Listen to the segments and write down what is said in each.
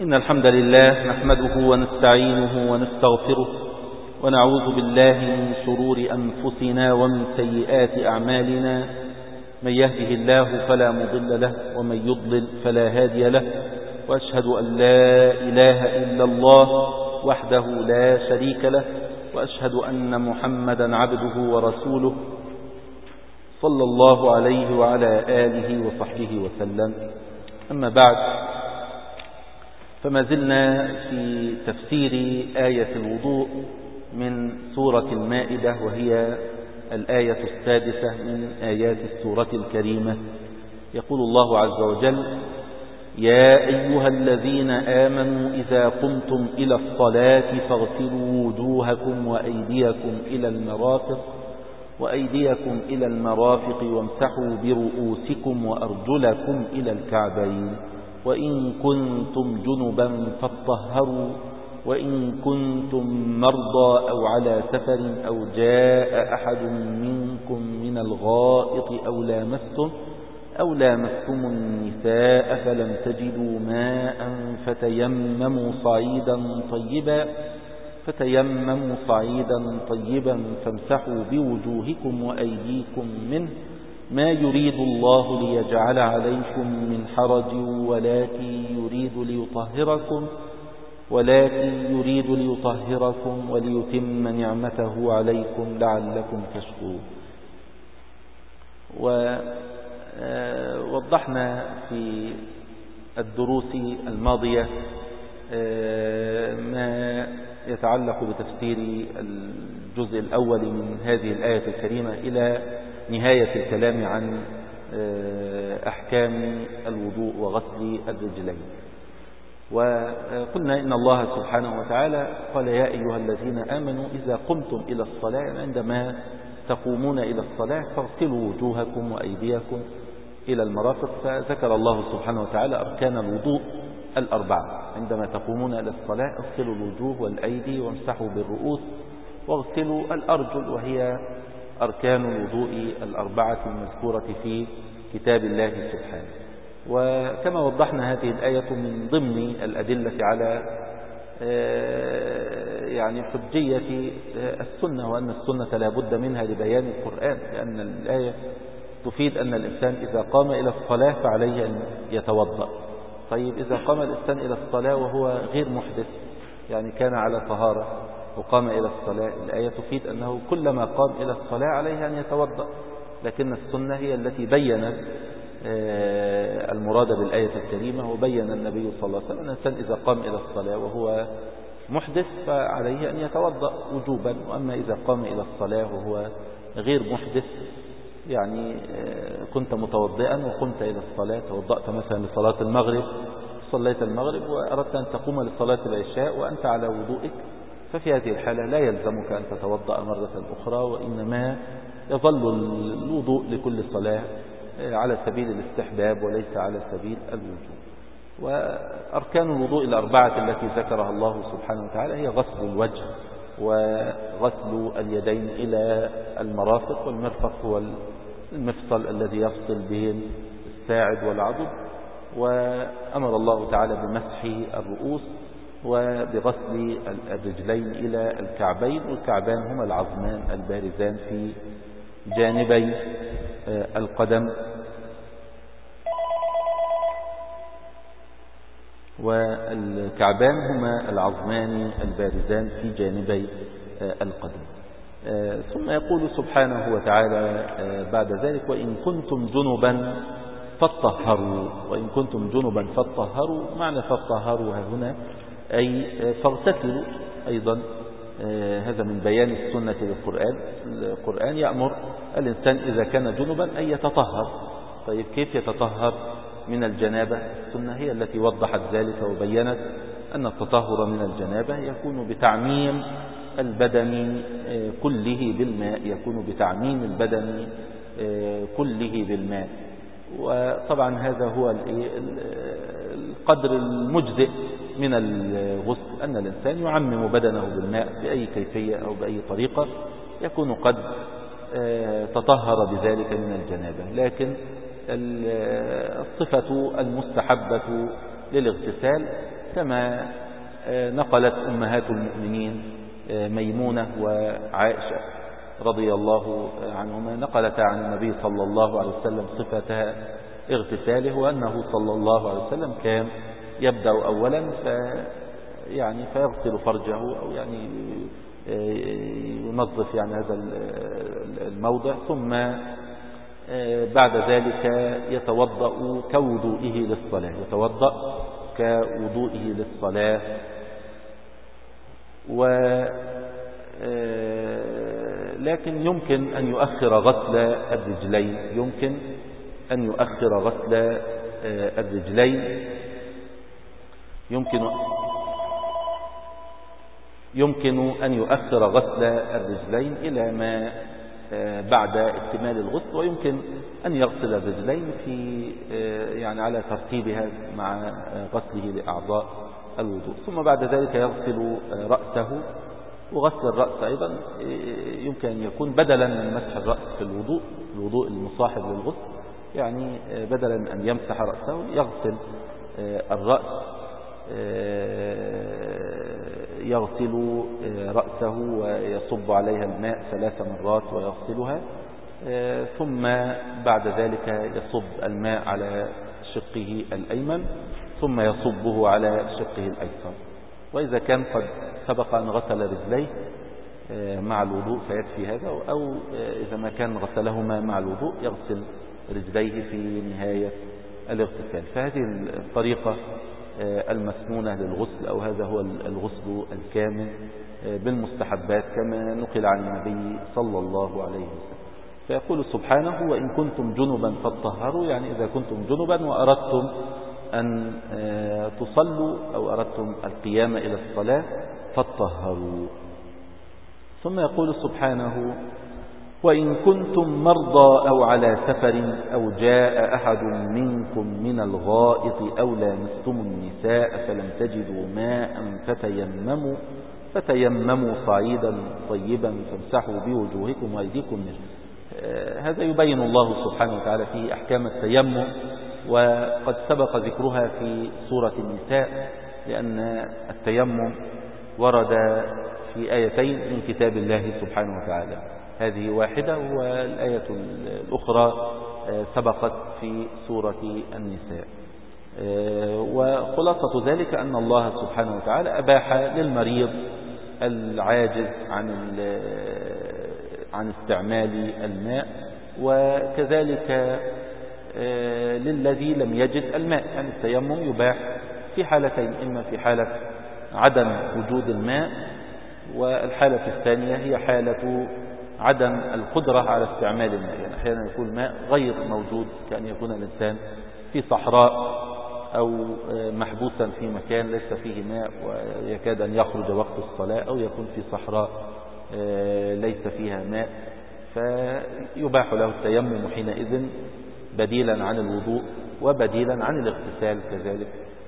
إن الحمد لله نحمده ونستعينه ونستغفره ونعوذ بالله من شرور أنفسنا ومن سيئات أعمالنا. من يهده الله فلا مضل له ومن يضلل فلا هادي له، وأشهد أن لا إله إلا الله وحده لا شريك له، وأشهد أن محمدا عبده ورسوله صلى الله عليه وعلى آله وصحبه وسلم. أما بعد، فما زلنا في تفسير آية الوضوء من سورة المائدة، وهي الآية السادسة من آيات السورة الكريمة. يقول الله عز وجل: يا أيها الذين آمنوا إذا قمتم إلى الصلاة فاغسلوا وجوهكم وأيديكم إلى المرافق وامسحوا برؤوسكم وأرجلكم إلى الكعبين، وإن كنتم جنبا فاطهروا، وإن كنتم مرضى أو على سفر أو جاء أحد منكم من الغائط أو لامستم النساء فلم تجدوا ماء فتيمموا صعيدا طيبا فامسحوا بوجوهكم وأيديكم منه، ما يريد الله ليجعل عليكم من حرج ولكن يريد ليطهركم وليتم نعمته عليكم لعلكم تشكرون. ووضحنا في الدروس الماضية ما يتعلق بتفسير الجزء الأول من هذه الآية الكريمة إلى نهاية الكلام عن أحكام الوضوء وغسل الرجلين. وقلنا إن الله سبحانه وتعالى قال: يا أيها الذين آمنوا إذا قمتم إلى الصلاة، عندما تقومون إلى الصلاة فاغسلوا وجوهكم وأيديكم إلى المرافق. فذكر الله سبحانه وتعالى أركان الوضوء الأربعة. عندما تقومون إلى الصلاة اغسلوا الوجوه والأيدي وامسحوا بالرؤوس واغسلوا الأرجل، وهي أركان الوضوء الأربعة المذكورة في كتاب الله سبحانه. وكما وضحنا، هذه الآية من ضمن الأدلة على حجية السنة، وأن السنة لا بد منها لبيان القرآن، لأن الآية تفيد أن الإنسان إذا قام إلى الصلاة فعليه أن يتوضأ. طيب، إذا قام الإنسان إلى الصلاة وهو غير محدث، يعني كان على طهارة وقام إلى الصلاة، الآية تفيد أنه كلما قام إلى الصلاة عليه أن يتوضأ. لكن السنة هي التي بيّنت المراد بالآية الكريمة، وبين النبي صلى الله عليه وسلم أن الإنسان إذا قام إلى الصلاة وهو محدث فعليه أن يتوضأ وجوبا. وأما إذا قام إلى الصلاة وهو غير محدث، يعني كنت متوضئا وقمت إلى الصلاة، توضأت مثلا لصلاة المغرب، صليت المغرب وأردت أن تقوم لصلاة العشاء وأنت على وضوئك، ففي هذه الحالة لا يلزمك أن تتوضأ مرة أخرى، وإنما يظل الوضوء لكل صلاة على سبيل الاستحباب وليس على سبيل الوجوب. وأركان الوضوء الأربعة التي ذكرها الله سبحانه وتعالى هي غسل الوجه وغسل اليدين إلى المرافق، والمرفق هو المفصل الذي يفصل بين الساعد والعضد. وأمر الله تعالى بمسح الرؤوس وبغسل الرجلين إلى الكعبين، والكعبان هما العظمان البارزان في جانبي القدم، والكعبان هما العظمان البارزان في جانبي القدم. ثم يقول سبحانه وتعالى بعد ذلك: وإن كنتم جنبا فاطهروا. وإن كنتم جنبا فاطهروا، معنى فاطهروا هنا أي فاغتسلوا أيضا. هذا من بيان السنة للقرآن. القرآن يأمر الإنسان إذا كان جنبا أن يتطهر. طيب، كيف يتطهر من الجنابة؟ السنة هي التي وضحت ذلك وبينت أن التطهر من الجنابة يكون بتعميم البدن كله بالماء، وطبعا هذا هو القدر المجزئ من الغسل، أن الإنسان يعمم بدنه بالماء بأي كيفية أو بأي طريقة يكون قد تطهر بذلك من الجنابة. لكن الصفة المستحبة للاغتسال، كما نقلت أمهات المؤمنين ميمونة وعائشة رضي الله عنهما، نقلتا عن النبي صلى الله عليه وسلم صفة اغتساله، وأنه صلى الله عليه وسلم كان يبدأ أولا فيغسل فرجه، أو يعني ينظف يعني هذا الموضع، ثم بعد ذلك يتوضأ كوضوئه للصلاة، لكن يمكن أن يؤخر غسل الرجلين، يمكن أن يؤخر غسل الرجلين إلى ما بعد اكتمال الغسل، ويمكن أن يغسل الرجلين على ترتيبها مع غسله لأعضاء الوضوء، ثم بعد ذلك يغسل رأسه. وغسل الرأس أيضا يمكن أن يكون بدلا من مسح الرأس في الوضوء المصاحب للغسل، يعني بدلا من أن يمسح رأسه يغسل الرأس، يغسل رأسه ويصب عليها الماء 3 مرات ويغسلها، ثم بعد ذلك يصب الماء على شقه الأيمن، ثم يصبه على شقه الأيسر. وإذا كان قد سبق أن غسل رجليه مع الوضوء فيكفي هذا، أو إذا ما كان غسلهما مع الوضوء يغسل رجليه في نهاية الاغتسال. فهذه الطريقة المسنونة للغسل، أو هذا هو الغسل الكامل بالمستحبات كما نقل عن النبي صلى الله عليه وسلم. فيقول سبحانه: وإن كنتم جنبا فاطهروا، يعني إذا كنتم جنبا وأردتم أن تصلوا أو أردتم القيام إلى الصلاة فاطهروا. ثم يقول سبحانه: وإن كنتم مرضى أو على سفر أو جاء أحد منكم من الغائط أو لامستم النساء فلم تجدوا ماء فتيمموا صعيدا طيبا فامسحوا بوجوهكم وأيديكم منه. هذا يبين الله سبحانه وتعالى فيه أحكام التيمم، وقد سبق ذكرها في سورة النساء، لأن التيمم ورد في آيتين من كتاب الله سبحانه وتعالى، هذه واحدة، والآية الأخرى سبقت في سورة النساء. وخلاصة ذلك أن الله سبحانه وتعالى أباح للمريض العاجز عن استعمال الماء، وكذلك للذي لم يجد الماء. يعني التيمم يباح في حالتين: إما في حالة عدم وجود الماء، والحالة الثانية هي حالة عدم القدرة على استعمال الماء. يعني أحيانا يكون الماء غير موجود، كأن يكون الإنسان في صحراء أو محبوسا في مكان ليس فيه ماء ويكاد أن يخرج وقت الصلاة، أو يكون في صحراء ليس فيها ماء، فيباح له التيمم حينئذ بديلا عن الوضوء وبديلا عن الاغتسال كذلك.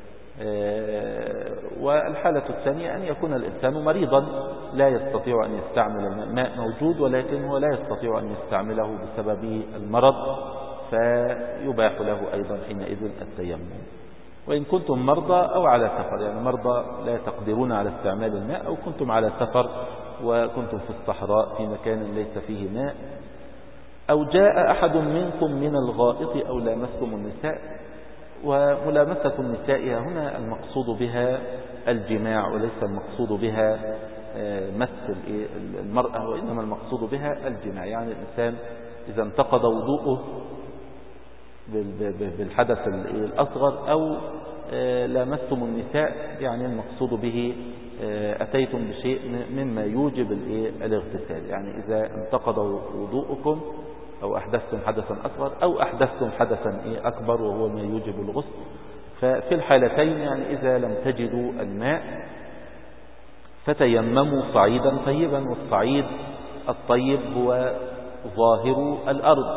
والحالة الثانية أن يكون الإنسان مريضا لا يستطيع أن يستعمل الماء موجود، ولكن هو لا يستطيع أن يستعمله بسبب المرض، فيباح له أيضا حينئذ التيمم. وإن كنتم مرضى أو على سفر، يعني مرضى لا تقدرون على استعمال الماء، أو كنتم على سفر وكنتم في الصحراء في مكان ليس فيه ماء، أو جاء أحد منكم من الغائط أو لامستم النساء. وملامسة النساء هنا المقصود بها الجماع، وليس المقصود بها مس المرأة، وإنما المقصود بها الجماع. يعني الإنسان إذا انتقض وضوءه بالحدث الأصغر أو لامستم النساء، يعني المقصود به أتيتم بشيء مما يوجب الاغتسال. يعني إذا انتقض وضوءكم أو أحدثتم حدثا أصغر أو أحدثتم حدثا أكبر وهو ما يوجب الغسل، ففي الحالتين يعني إذا لم تجدوا الماء فتيمموا صعيدا طيبا. والصعيد الطيب هو ظاهر الأرض،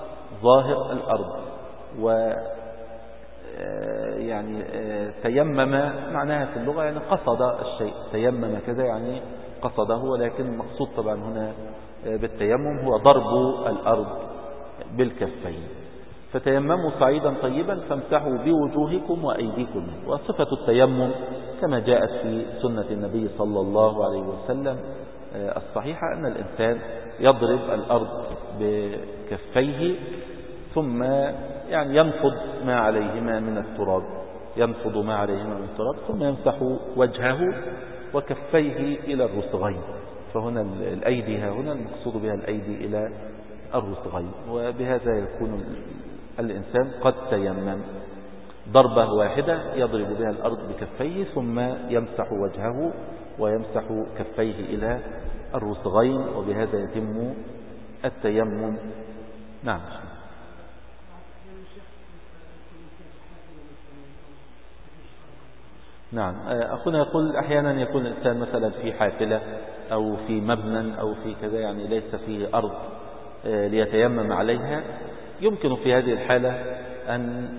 يعني تيمم معناها في اللغة يعني قصد الشيء، تيمم كذا يعني قصده، ولكن المقصود طبعا هنا بالتيمم هو ضرب الأرض بالكفين. فتيمموا صعيدا طيبا فامسحوا بوجوهكم وأيديكم. وصفة التيمم كما جاءت في سنة النبي صلى الله عليه وسلم الصحيحة أن الإنسان يضرب الأرض بكفيه ثم يعني ينفض ما عليهما من التراب، ينفض ما عليهما من التراب ثم يمسح وجهه وكفيه إلى الرسغين. فهنا الأيدي هنا المقصود بها الأيدي إلى الرسغين. وبهذا يكون الإنسان قد تيمم ضربة واحدة يضرب بها الأرض بكفيه ثم يمسح وجهه ويمسح كفيه إلى الرسغين، وبهذا يتم التيمم. نعم. نعم، أخونا يقول أحيانا يكون الإنسان مثلا في حافلة أو في مبنى أو في كذا، يعني ليس فيه أرض ليتيمم عليها. يمكن في هذه الحالة أن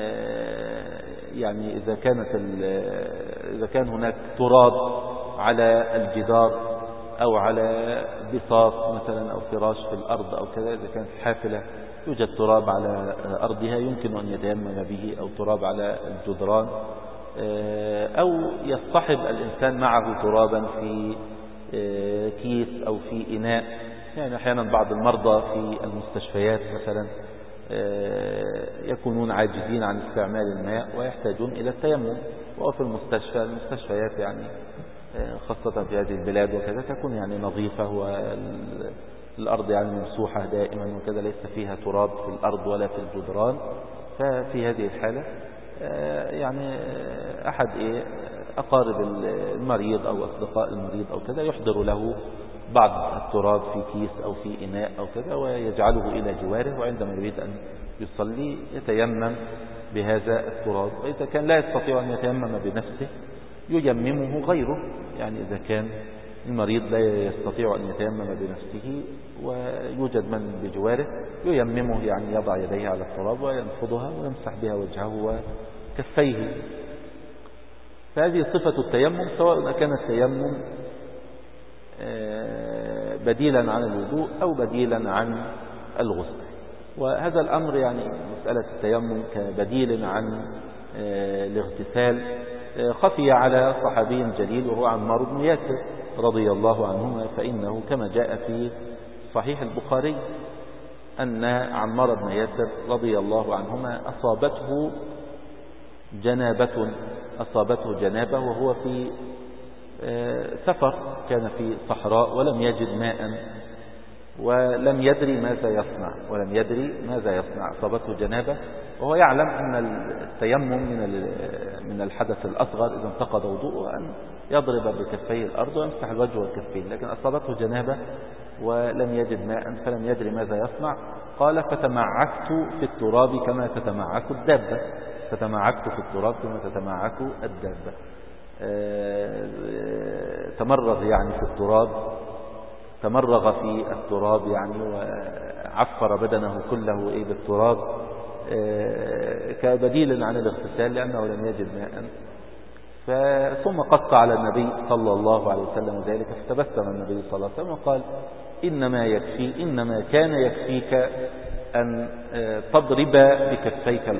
يعني إذا كان هناك تراب على الجدار أو على بساط مثلا أو فراش في الأرض أو كذا، إذا كانت حافلة يوجد تراب على أرضها يمكن أن يتيمم به، أو تراب على الجدران، أو يصطحب الإنسان معه ترابا في كيس أو في إناء. يعني أحيانا بعض المرضى في المستشفيات مثلا يكونون عاجزين عن استعمال الماء ويحتاجون إلى التيمم، وفي المستشفيات يعني خاصة في هذه البلاد وكذا تكون يعني نظيفة والأرض يعني ممسوحة دائما وكذا، ليس فيها تراب في الأرض ولا في الجدران. ففي هذه الحالة يعني أحد أقارب المريض أو أصدقاء المريض أو كذا يحضر له بعض التراب في كيس أو في إناء أو كذا ويجعله إلى جواره، وعندما يريد أن يصلي يتيمم بهذا التراب. وإذا كان لا يستطيع أن يتيمم بنفسه ييممه غيره، يعني إذا كان المريض لا يستطيع أن يتيمم بنفسه ويوجد من بجواره ييممه، يعني يضع يديه على التراب وينفضها ويمسح بها وجهه وكفيه. فهذه صفة التيمم، سواء كان التيمم بديلا عن الوضوء أو بديلا عن الغسل. وهذا الأمر يعني مسألة التيمم كبديل عن الاغتسال خفي على صحابي جليل وهو عمار بن ياسر رضي الله عنهما، فإنه كما جاء في صحيح البخاري أن عمار بن ياسر رضي الله عنهما أصابته جنابة وهو في سفر، كان في صحراء ولم يجد ماء ولم يدري ماذا يصنع. أصابته جنابة وهو يعلم أن التيمم من الحدث الأصغر إذا انتقض وضوءه أن يضرب بكفيه الأرض ويمسح الوجه والكفين، لكن أصابته جنابة ولم يجد ماء فلم يدري ماذا يصنع. قال فتمعكت في التراب كما تتمعك الدابة، تمرغ يعني في التراب، تمرغ في التراب يعني وعفر بدنه كله بالتراب كبديل عن الاغتسال لأنه لم يجد ماء. ثم قص على النبي صلى الله عليه وسلم ذلك، فتبسم النبي صلى الله عليه وسلم وقال إنما كان يكفيك أن تضرب بكفيك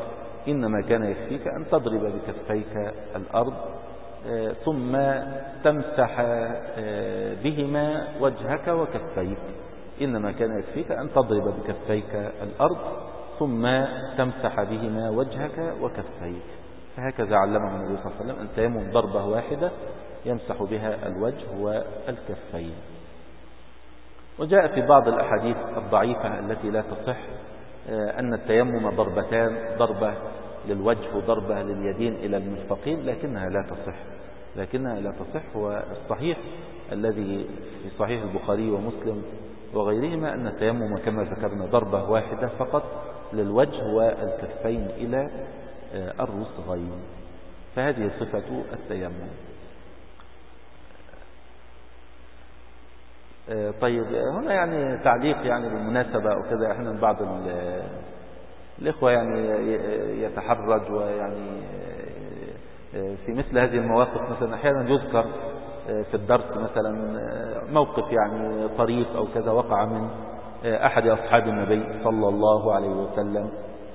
الأرض ثم تمسح بهما وجهك وكفيك. إنما كان يكفيك أن تضرب بكفيك الأرض ثم تمسح بهما وجهك وكفيك. فهكذا علمه النبي صلى الله عليه وسلم أن تيمم ضربة واحدة يمسح بها الوجه والكفين. وجاء في بعض الأحاديث الضعيفة التي لا تصح أن التيمم ضربتان، ضربة للوجه وضربة لليدين إلى المرفقين، لكنها لا تصح. والصحيح الذي في صحيح البخاري ومسلم وغيرهما أن التيمم كما ذكرنا ضربة واحدة فقط للوجه والكفين إلى الرسغين. فهذه صفة التيمم. طيب، هنا يعني تعليق يعني بالمناسبة وكذا، احنا بعض الإخوة يعني يتحرج، ويعني في مثل هذه المواقف مثلا أحيانا يذكر في الدرس مثلا موقف يعني طريف أو كذا وقع من أحد أصحاب النبي صلى الله عليه وسلم،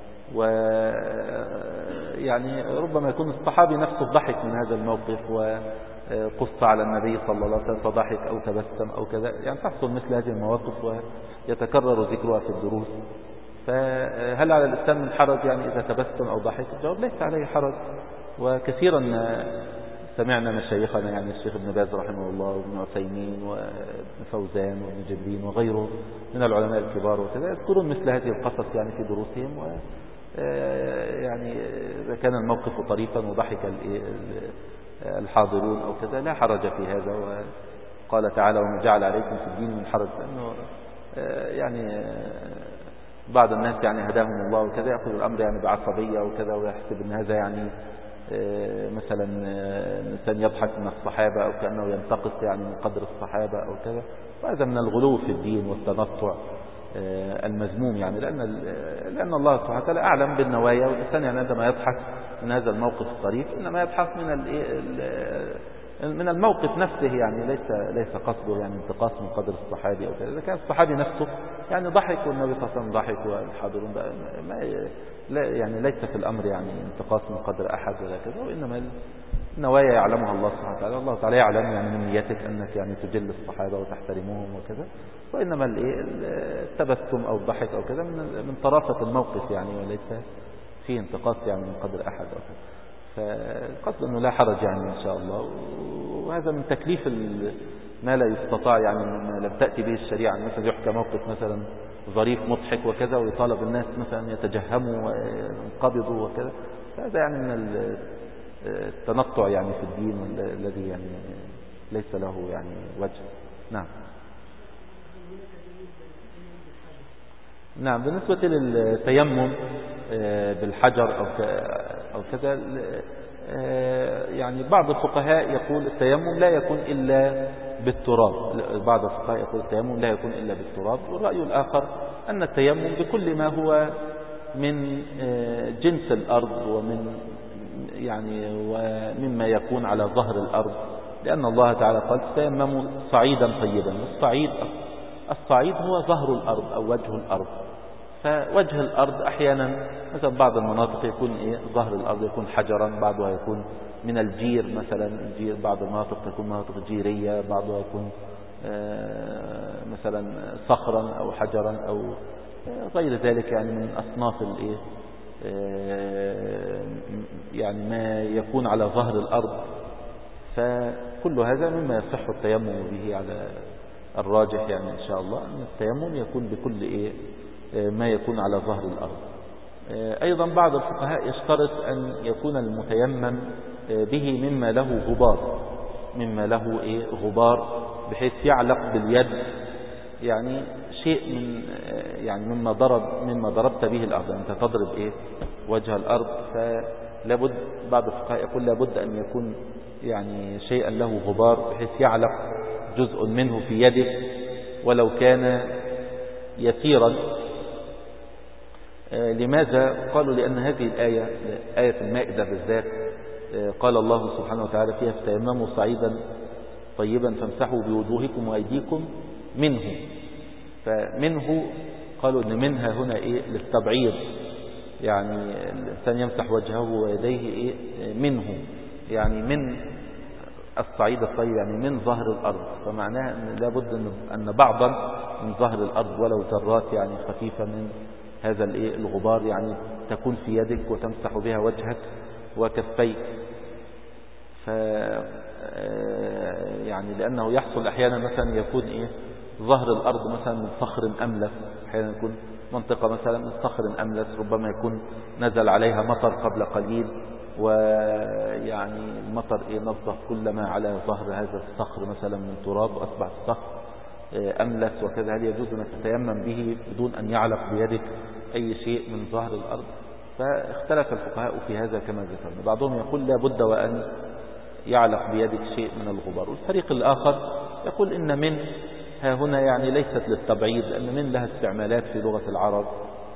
ويعني ربما يكون الصحابي نفسه ضحك من هذا الموقف وقص على النبي صلى الله عليه وسلم فضحك أو تبسم أو كذا، يعني تحصل مثل هذه المواقف ويتكرر ذكرها في الدروس. فهل على الإنسان من حرج يعني إذا تبسم أو ضحك؟ الجواب ليس عليه حرج. وكثيرا سمعنا مشايخنا يعني الشيخ ابن باز رحمه الله وابن عثيمين وابن فوزان وابن جبين وغيره من العلماء الكبار وكذا يذكرون مثل هذه القصص يعني في دروسهم، يعني إذا كان الموقف طريفا وضحك الحاضرون أو كذا لا حرج في هذا. وقال تعالى وما جعل عليكم في الدين من حرج، لأنه يعني بعض الناس يعني هداهم الله وكذا يأخذ الأمر يعني بعصبية وكذا ويحسب أن هذا يعني مثلا إنسان يضحك من الصحابة أو كأنه ينتقص يعني من قدر الصحابة أو كذا، وهذا من الغلو في الدين والتنطع المذموم، يعني لأن الله سبحانه وتعالى أعلم بالنوايا، والإنسان يعني عندما يضحك من هذا الموقف الطريف إنما يضحك من الموقف نفسه، يعني ليس قصده يعني انتقاص من قدر الصحابي أو كذا. إذا كان الصحابي نفسه يعني ضحك والنبي صلى الله عليه وسلم ضحك والحاضرون يعني ليس في الأمر يعني انتقاص من قدر أحد ولا كذا، وإنما النوايا يعلمها الله سبحانه وتعالى. الله تعالى يعلم يعني من نيتك أنك يعني تجل الصحابة وتحترمهم وكذا، وإنما التبسم أو الضحك أو كذا من طرافة الموقف يعني، وليس فيه انتقاص يعني من قدر أحد أو كذا. فالقصد أنه لا حرج يعني إن شاء الله، وهذا من تكليف ما لا يستطاع يعني ما لم تأتي به الشريعة. مثلا يحكى موقف مثلا ظريف مضحك وكذا ويطالب الناس مثلا يتجهموا وينقبضوا وكذا، فهذا يعني من التنطع يعني في الدين الذي يعني ليس له يعني وجه. نعم. نعم. بالنسبة للتيمم بالحجر أو كذا، يعني بعض الفقهاء يقول التيمم لا يكون إلا بالتراب. بعض الفقهاء يقول التيمم لا يكون إلا بالتراب، والرأي الآخر أن التيمم بكل ما هو من جنس الأرض ومما يكون على ظهر الأرض، لأن الله تعالى قال تيمموا صعيدا طيبا. الصعيد هو ظهر الأرض أو وجه الأرض. فوجه الأرض أحيانا مثلا بعض المناطق يكون ظهر الأرض يكون حجرا، بعضها يكون من الجير مثلا، الجير بعض المناطق تكون مناطق جيرية، بعضها يكون مثلا صخرا أو حجرا أو غير ذلك يعني من أصناف يعني ما يكون على ظهر الأرض. فكل هذا مما يصح التيمم به على الراجح يعني إن شاء الله، أن التيمم يكون بكل ما يكون على ظهر الأرض. أيضا بعض الفقهاء يشترط أن يكون المتيمم به مما له غبار بحيث يعلق باليد، يعني شيء من يعني مما ضربت به الأرض. أنت تضرب وجه الأرض، فلابد بعض الفقهاء يقول لابد أن يكون يعني شيئا له غبار بحيث يعلق جزء منه في يده ولو كان يسيرا. لماذا؟ قالوا لأن هذه الآية، آية المائدة بالذات، قال الله سبحانه وتعالى فيها فتيمموا صعيدا طيبا فامسحوا بوجوهكم وأيديكم منه. فمنه قالوا أن منها هنا للتبعيض، يعني الإنسان يمسح وجهه ويديه منه، يعني من الصعيد الطيب يعني من ظهر الأرض. فمعناها أن لابد أن بعضا من ظهر الأرض ولو ذرات يعني خفيفة من هذا الغبار يعني تكون في يدك وتمسح بها وجهك وكفيك. يعني لأنه يحصل أحيانا مثلا يكون ظهر الأرض مثلا من صخر أملس، أحيانا يكون منطقة مثلا من صخر أملس ربما يكون نزل عليها مطر قبل قليل، ويعني المطر نظف كل ما على ظهر هذا الصخر مثلا من تراب وأصبح الصخر أملس وكذا. هل يجوز أن تتيمم به بدون أن يعلق بيدك أي شيء من ظهر الأرض؟ فاختلف الفقهاء في هذا كما ذكرنا. بعضهم يقول لا بد وأن يعلق بيدك شيء من الغبار، والفريق الآخر يقول إن من ها هنا يعني ليست للتبعيد، لأن من لها استعمالات في لغة العرب،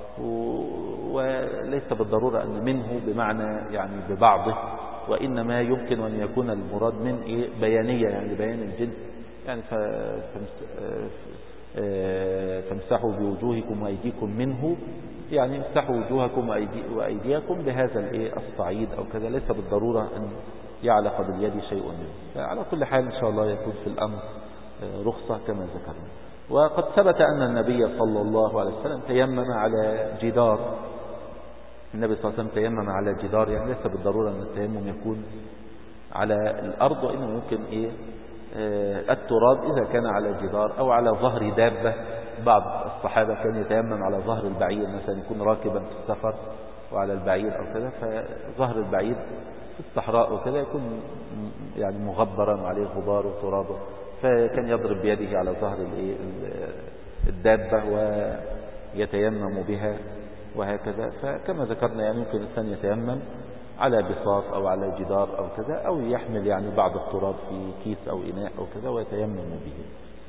وليس بالضرورة أن منه بمعنى يعني ببعضه، وإنما يمكن أن يكون المراد من بيانية يعني بيان الجنس، يعني فامسحوا بوجوهكم وأيديكم منه، يعني امسحوا وجوهكم وأيديكم بهذا الصعيد أو كذا، ليس بالضرورة أن يعلق باليد شيء منه. فعلى كل حال إن شاء الله يكون في الأمر رخصة كما ذكرنا. وقد ثبت أن النبي صلى الله عليه وسلم تيمم على جدار. النبي صلى الله عليه وسلم تيمم على جدار، يعني ليس بالضرورة أن التيمم يكون على الأرض، وإنه ممكن التراب إذا كان على جدار أو على ظهر دابة. بعض الصحابة كان يتيمم على ظهر البعير، مثلا يكون راكبا في السفر وعلى البعير أو كذا، فظهر البعير في الصحراء وكذا يكون يعني مغبرا وعليه غبار وتراب، فكان يضرب بيده على ظهر الدابة ويتيمم بها وهكذا. فكما ذكرنا يعني يمكن الإنسان يتيمم على بساط أو على جدار أو كذا، أو يحمل يعني بعض التراب في كيس أو إناء أو كذا ويتيمم به.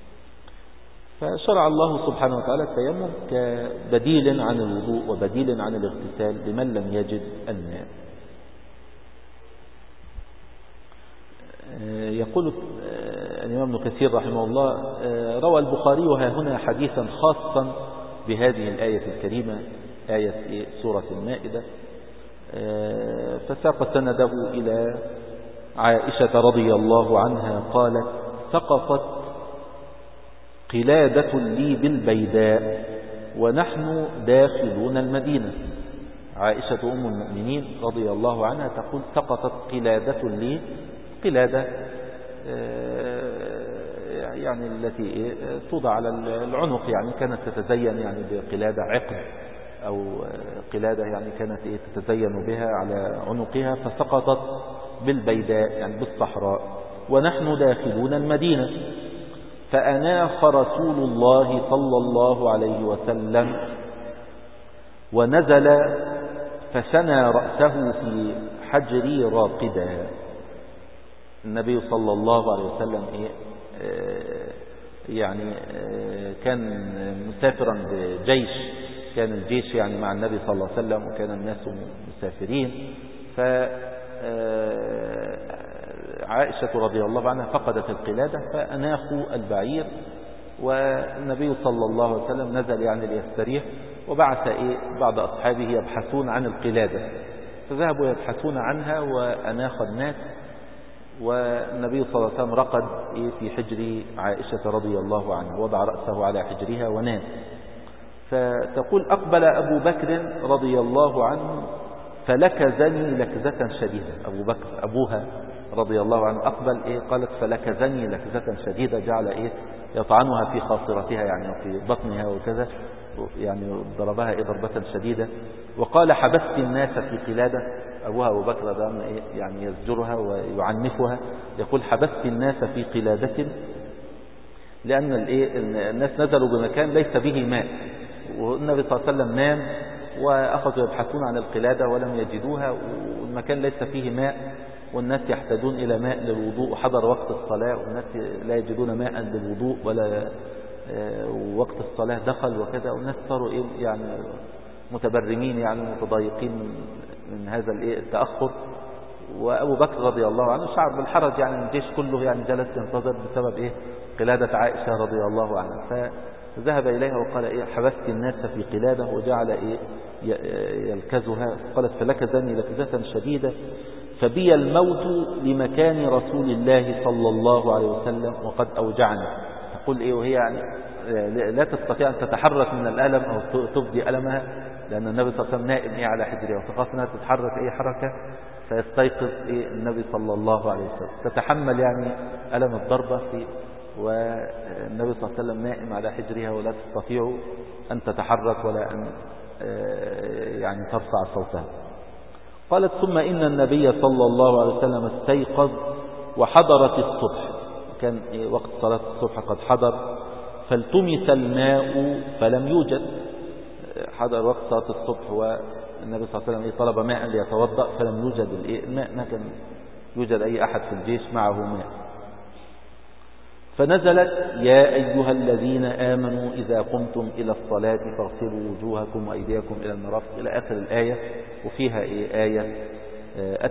فشرع الله سبحانه وتعالى التيمم كبديل عن الوضوء وبديل عن الاغتسال لمن لم يجد الماء. يقول الإمام ابن كثير رحمه الله: روى البخاري وها هنا حديثا خاصا بهذه الآية الكريمة، آية سورة المائدة، فساق سنده إلى عائشة رضي الله عنها قالت: سقطت قلادة لي بالبيداء ونحن داخلون المدينة. عائشة أم المؤمنين رضي الله عنها تقول: سقطت قلادة لي، قلادة يعني التي توضع على العنق، يعني كانت تتزين يعني بقلادة عقد أو قلادة يعني كانت تتزين بها على عنقها، فسقطت بالبيداء يعني بالصحراء ونحن داخلون المدينة. فأناخ رسول الله صلى الله عليه وسلم ونزل فسنى رأسه في حجري راقدا. النبي صلى الله عليه وسلم يعني كان مسافرا بجيش، كان الجيش يعني مع النبي صلى الله عليه وسلم وكان الناس مسافرين. عائشة رضي الله عنها فقدت القلادة فأناخوا البعير، والنبي صلى الله عليه وسلم نزل يعني ليستريح، وبعث بعض أصحابه يبحثون عن القلادة، فذهبوا يبحثون عنها وأناخ الناس، والنبي صلى الله عليه وسلم رقد في حجر عائشة رضي الله عنها، وضع رأسه على حجرها ونام. فتقول: أقبل أبو بكر رضي الله عنه فلكزني لكزة شديدة. أبو بكر أبوها رضي الله عنه أقبل قالت: فلكزني لكزة شديدة، جعل يطعنها في خاصرتها يعني في بطنها وكذا، يعني ضربها ضربة شديدة. وقال: حبست الناس في قلادة. أبوها أبو بكر ده يعني يزجرها ويعنفها، يقول: حبست الناس في قلادة، لأن الناس نزلوا بمكان ليس به ماء، والنبي صلى الله عليه وسلم نام وأخذوا يبحثون عن القلادة ولم يجدوها، والمكان ليس فيه ماء، والناس يحتاجون إلى ماء للوضوء، وحضر وقت الصلاة والناس لا يجدون ماء للوضوء ولا وقت الصلاة دخل وكذا، والناس صاروا يعني متبرمين يعني متضايقين من هذا التأخر. وأبو بكر رضي الله عنه شعر بالحرج، يعني الجيش كله يعني جلس ينتظر بسبب قلادة عائشة رضي الله عنها، فذهب إليها وقال: حبست الناس في قلادة، وجعل يلكزها. قالت: فلكزني لكزة شديدة فبي الموت لمكان رسول الله صلى الله عليه وسلم وقد أوجعني. تقول وهي يعني لا تستطيع أن تتحرك من الألم أو تبدي ألمها، لأن النبي صلى الله عليه وسلم نائم على حجرها، وتخاف أنها تتحرك أي حركة فيستيقظ النبي صلى الله عليه وسلم، تتحمل يعني ألم الضربة والنبي صلى الله عليه وسلم نائم على حجرها ولا تستطيع أن تتحرك ولا أن يعني ترفع صوتها. قالت: ثم إن النبي صلى الله عليه وسلم استيقظ وحضرت الصبح، كان وقت صلاة الصبح قد حضر، فالتمس الماء فلم يوجد. حضر وقت صلاة الصبح والنبي صلى الله عليه وسلم طلب ماء ليتوضأ فلم يوجد الماء، ما كان يوجد أي أحد في الجيش معه ماء. فنزلت: يا أيها الذين آمنوا إذا قمتم إلى الصلاة فاغسلوا وجوهكم وأيديكم إلى المرافق، إلى آخر الآية، وفيها آية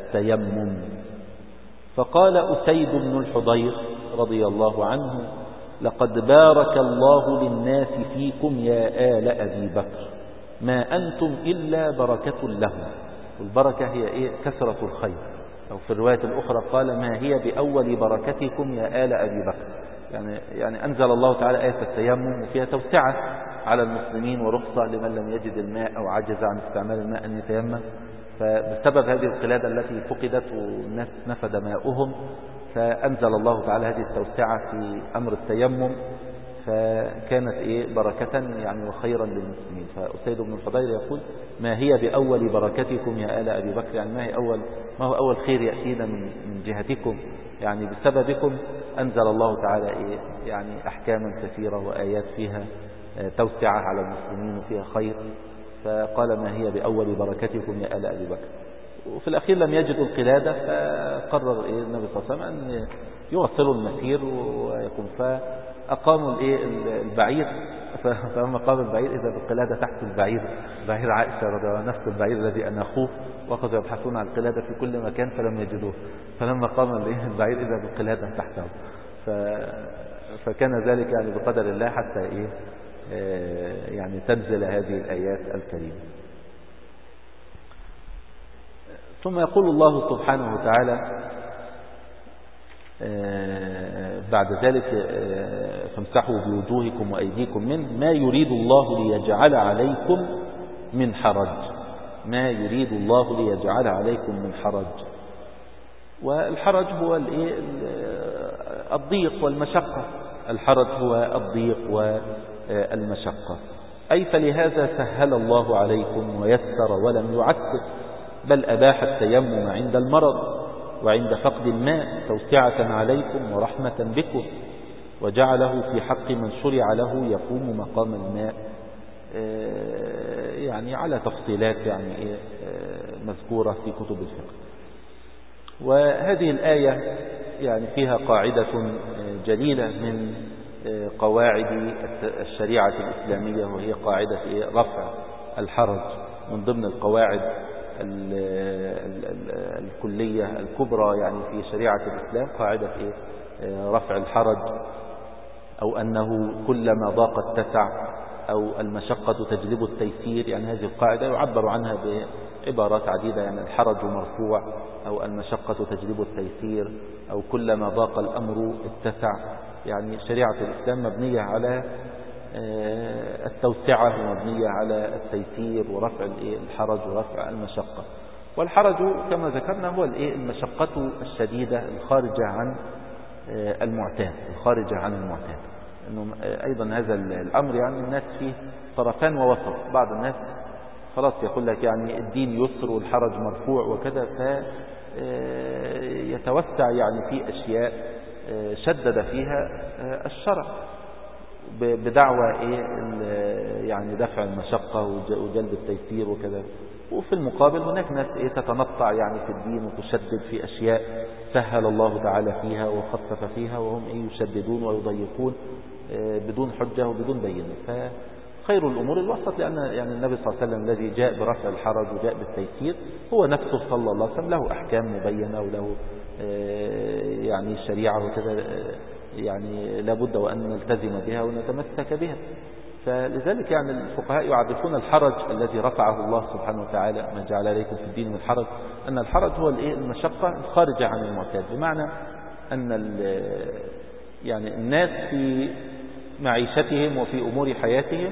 التيمم. فقال أسيد بن الحضير رضي الله عنه: لقد بارك الله للناس فيكم يا آل أبي بكر ما أنتم إلا بركة لهم. والبركة هي إيه؟ كثرة الخير. أو في الرواية الأخرى قال ما هي بأول بركتكم يا آل أبي بكر. يعني أنزل الله تعالى آية التيمم وفيها توسعة على المسلمين ورخصة لمن لم يجد الماء أو عجز عن استعمال الماء أن يتيمم. فبسبب هذه القلادة التي فقدت والناس نفد ماؤهم فأنزل الله تعالى هذه التوسعة في أمر التيمم، فكانت بركة يعني وخيرا للمسلمين. فأسيد بن الحضير يقول ما هي بأول بركتكم يا آل أبي بكر، يعني ما هو أول خير يأتينا من جهتكم، يعني بسببكم أنزل الله تعالى يعني أحكاما كثيرة وآيات فيها توسعة على المسلمين وفيها خير. فقال ما هي بأول بركتكم يا آل أبي بكر. وفي الأخير لم يجدوا القلادة فقرر النبي صلى الله عليه وسلم أن يوصلوا المسير ويكون فأقاموا البعير. فلما قام البعير إذا بالقلادة تحت البعير، بعير عائشة رضي الله عنها نفس البعير الذي أناخوه، وأخذوا يبحثون عن القلادة في كل مكان فلم يجدوه. فلما قام البعير إذا بالقلادة تحته. فكان ذلك يعني بقدر الله حتى يعني تنزل هذه الآيات الكريمة. ثم يقول الله سبحانه وتعالى بعد ذلك فامسحوا بوجوهكم وأيديكم منه ما يريد الله ليجعل عليكم من حرج. ما يريد الله ليجعل عليكم من حرج. والحرج هو الضيق والمشقة. الحرج هو الضيق والمشقة. أي فلهذا سهل الله عليكم ويسر ولم يعسر، بل أباح التيمم عند المرض وعند فقد الماء توسعة عليكم ورحمة بكم، وجعله في حق من شرع له يقوم مقام الماء، يعني على تفصيلات يعني مذكورة في كتب الفقه. وهذه الآية يعني فيها قاعدة جليلة من قواعد الشريعة الإسلامية، وهي قاعدة رفع الحرج. من ضمن القواعد الكلية الكبرى يعني في شريعة الإسلام قاعدة رفع الحرج، أو أنه كلما ضاق اتسع، أو المشقة تجلب التيسير. يعني هذه القاعدة يعبر عنها بعبارات عديدة، يعني الحرج مرفوع، أو المشقة تجلب التيسير، أو كلما ضاق الأمر اتسع. يعني شريعة الإسلام مبنية على التوسعة ومبنية على التيسير ورفع الحرج ورفع المشقة. والحرج كما ذكرنا هو المشقة الشديدة الخارجة عن المعتاد، الخارجة عن المعتاد. إنه أيضا هذا الأمر يعني الناس فيه طرفان ووسط. بعض الناس خلاص يقول لك يعني الدين يسر والحرج مرفوع وكذا، فيتوسع يعني في أشياء شدد فيها الشرع بدعوى يعني دفع المشقة وجلب التيسير وكذا. وفي المقابل هناك ناس تتنطع يعني في الدين وتشدد في أشياء سهل الله تعالى فيها وخفف فيها، وهم يشددون ويضيقون بدون حجة وبدون بينة. فخير الأمور الوسط، لأن يعني النبي صلى الله عليه وسلم الذي جاء برفع الحرج وجاء بالتيسير هو نفسه صلى الله عليه وسلم له أحكام مبينة وله يعني شريعة وكذا، يعني لابد وأن نلتزم بها ونتمسك بها. فلذلك يعني الفقهاء يعرفون الحرج الذي رفعه الله سبحانه وتعالى، ما جعل عليكم في الدين من حرج، أن الحرج هو المشقة الخارجة عن المعتاد، بمعنى أن يعني الناس في معيشتهم وفي أمور حياتهم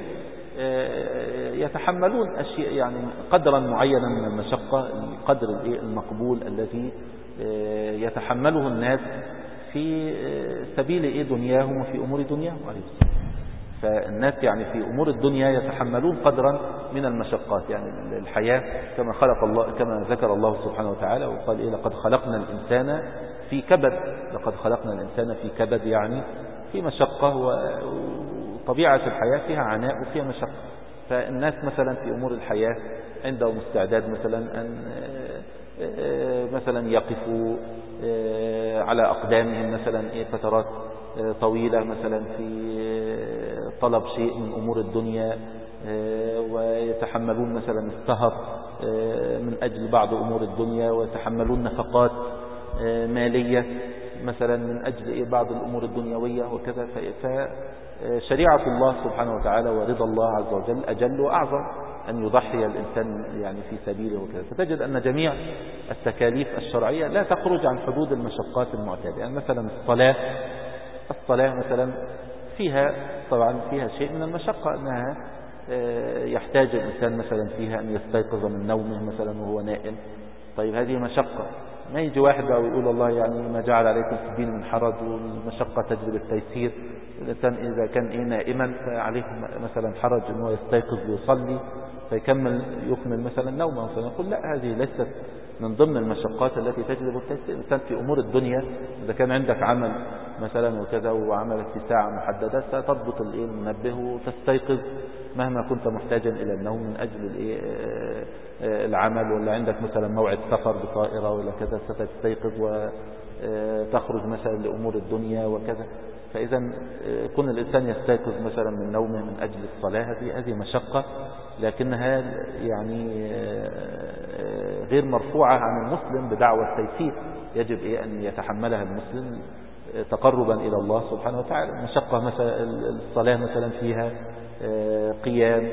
يتحملون أشياء يعني قدرا معينا من المشقة، القدر المقبول الذي يتحمله الناس في سبيل دنياهم وفي أمور دنياهم. فالناس يعني في أمور الدنيا يتحملون قدرا من المشقات. يعني الحياة كما ذكر الله سبحانه وتعالى وقال لقد خلقنا الإنسان في كبد. لقد خلقنا الإنسان في كبد، يعني في مشقة، وطبيعة الحياة فيها عناء وفيها مشقة. فالناس مثلا في أمور الحياة عندهم استعداد مثلا أن مثلا يقفوا على أقدامهم مثلا فترات طويلة مثلا في طلب شيء من أمور الدنيا، ويتحملون مثلا السهر من أجل بعض أمور الدنيا، ويتحملون نفقات مالية مثلا من أجل بعض الأمور الدنيوية وكذا. فشريعة الله سبحانه وتعالى ورضا الله عز وجل أجل وأعظم أن يضحي الإنسان يعني في سبيله وكذا. فتجد أن جميع التكاليف الشرعية لا تخرج عن حدود المشقات المعتادة. يعني مثلا الصلاة مثلا طبعا فيها شيء من المشقة، أنها يحتاج الإنسان مثلا فيها أن يستيقظ من نومه مثلا وهو نائم. طيب هذه مشقة، ما يجي واحد بقى ويقول الله يعني ما جعل عليكم في الدين من حرج والمشقة تجلب التيسير. الإنسان إذا كان نائما فعليه مثلا حرج أنه يستيقظ ويصلي يكمل مثلا نومه. فنقول لا، هذه ليست من ضمن المشقات التي تجلب التيسير. الإنسان في أمور الدنيا إذا كان عندك عمل مثلا وكذا وعملك في ساعة محددة ستضبط المنبه وتستيقظ مهما كنت محتاجا إلى النوم من أجل العمل، ولا عندك مثلا موعد سفر بطائرة ولا كذا ستستيقظ وتخرج مثلا لأمور الدنيا وكذا. فإذا كون الإنسان يستيقظ مثلا من نومه من أجل الصلاة هذه مشقة، لكنها يعني غير مرفوعة عن المسلم بدعوى التيسير. يجب أن يتحملها المسلم تقربا إلى الله سبحانه وتعالى. مشقة مثلا الصلاة مثلا فيها قيام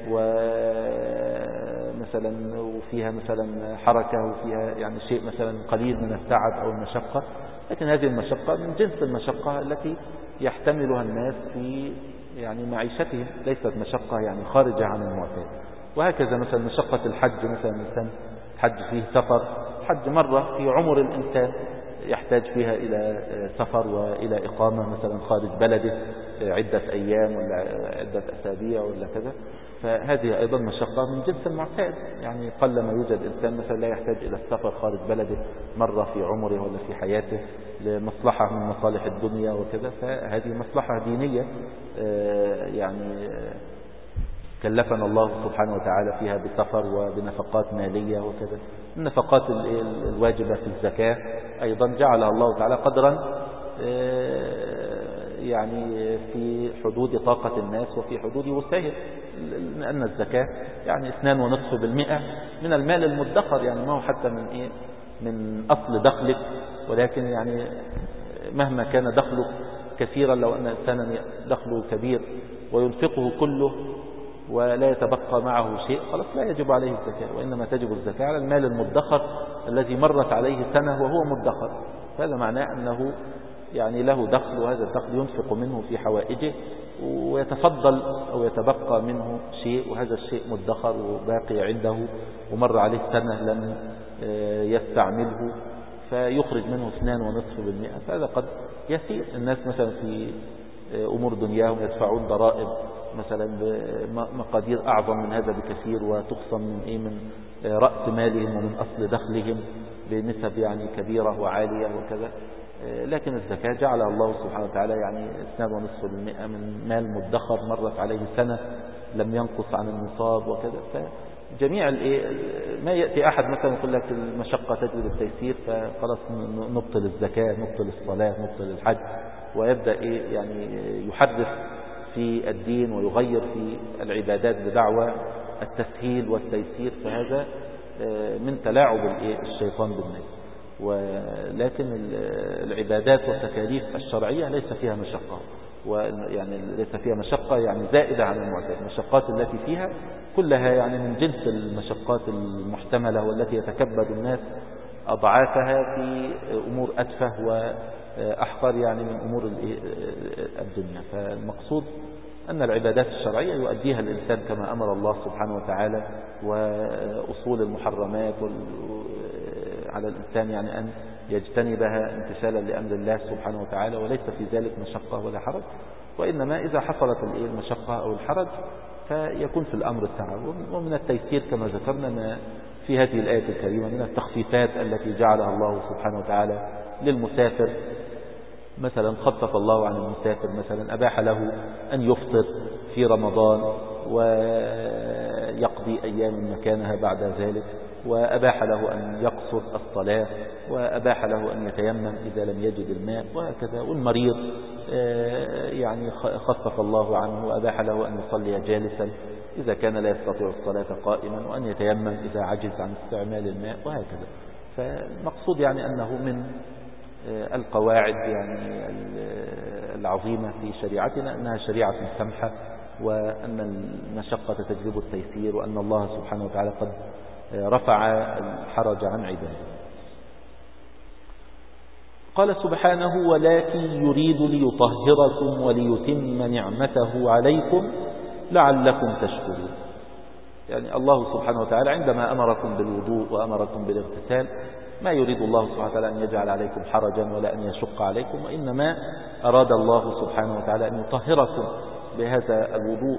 ومثلا وفيها مثلا حركة وفيها يعني شيء مثلا قليل من التعب أو المشقة، لكن هذه المشقة من جنس المشقة التي يحتملها الناس في يعني معيشتهم، ليست مشقة يعني خارجة عن المعتاد. وهكذا مثلا مشقة الحج، مثلا الإنسان حج فيه سفر، حج مرة في عمر الإنسان يحتاج فيها إلى سفر وإلى إقامة مثلا خارج بلده عدة أيام ولا عدة أسابيع ولا كذا. فهذه أيضا مشقة من جنس المعتاد. يعني قلما يوجد إنسان مثلا لا يحتاج إلى السفر خارج بلده مرة في عمره ولا في حياته لمصلحة من مصالح الدنيا وكذا. فهذه مصلحة دينية يعني كلفنا الله سبحانه وتعالى فيها بسفر وبنفقات مالية وكذا. النفقات الواجبة في الزكاة أيضا جعلها الله تعالى قدرا يعني في حدود طاقة الناس وفي حدود وسعهم، لأن الزكاة يعني 2.5% من المال المدخر، يعني ما هو حتى من أصل دخلك، ولكن يعني مهما كان دخلك كثيرا، لو أن إنسانا دخله كبير وينفقه كله ولا يتبقى معه شيء خلاص لا يجب عليه الزكاة، وإنما تجب الزكاة على المال المدخر الذي مرت عليه سنة وهو مدخر. هذا معناه أنه يعني له دخل، وهذا الدخل ينفق منه في حوائجه ويتفضل أو يتبقى منه شيء، وهذا الشيء مدخر وباقي عنده ومر عليه سنة لم يستعمله فيخرج منه 2.5%. فهذا قد يسير. الناس مثلا في أمور دنياهم يدفعون ضرائب مثلا بمقادير أعظم من هذا بكثير، وتقسم من رأس مالهم ومن أصل دخلهم بنسب يعني كبيرة وعالية وكذا. لكن الزكاة جعلها الله سبحانه وتعالى يعني 2.5% من مال مدخر مرت عليه سنة لم ينقص عن النصاب وكذا. فجميع ما يأتي أحد مثلا يقول لك المشقة تجلب التيسير فخلاص نبطل الزكاة نبطل الصلاة نبطل الحج، ويبدأ يعني يحرف في الدين ويغير في العبادات بدعوى التسهيل والتيسير. فهذا من تلاعب الشيطان بالناس. ولكن العبادات والتكاليف الشرعية ليس فيها مشقة، ويعني ليس فيها مشقة يعني زائدة عن المعتاد. المشقات التي فيها كلها يعني من جنس المشقات المحتملة والتي يتكبد الناس أضعافها في أمور أتفه وأحقر يعني من أمور الدنيا. فالمقصود أن العبادات الشرعية يؤديها الإنسان كما أمر الله سبحانه وتعالى، وأصول المحرمات على الإنسان يعني أن يجتنبها امتثالا لأمر الله سبحانه وتعالى، وليس في ذلك مشقة ولا حرج. وإنما إذا حصلت المشقة أو الحرج فيكون في الأمر التعاون. ومن التيسير كما ذكرنا ما في هذه الآية الكريمة من التخفيفات التي جعلها الله سبحانه وتعالى للمسافر. مثلا خفف الله عن المسافر، مثلا أباح له أن يفطر في رمضان ويقضي أيام مكانها بعد ذلك، وأباح له أن يقصر الصلاة، وأباح له أن يتيمم إذا لم يجد الماء وهكذا. والمريض يعني خفف الله عنه وأباح له أن يصلي جالسا إذا كان لا يستطيع الصلاة قائما، وأن يتيمم إذا عجز عن استعمال الماء وهكذا. فالمقصود يعني أنه من القواعد يعني العظيمة في شريعتنا أنها شريعة سمحة، وأن المشقة تجلب التيسير، وأن الله سبحانه وتعالى قد رفع الحرج عن عباده. قال سبحانه: ولكن يريد ليطهركم وليتم نعمته عليكم لعلكم تشكرون. يعني الله سبحانه وتعالى عندما أمركم بالوضوء وأمركم بالاغتسال ما يريد الله سبحانه وتعالى أن يجعل عليكم حرجا ولا أن يشق عليكم، وإنما أراد الله سبحانه وتعالى أن يطهركم بهذا الوضوء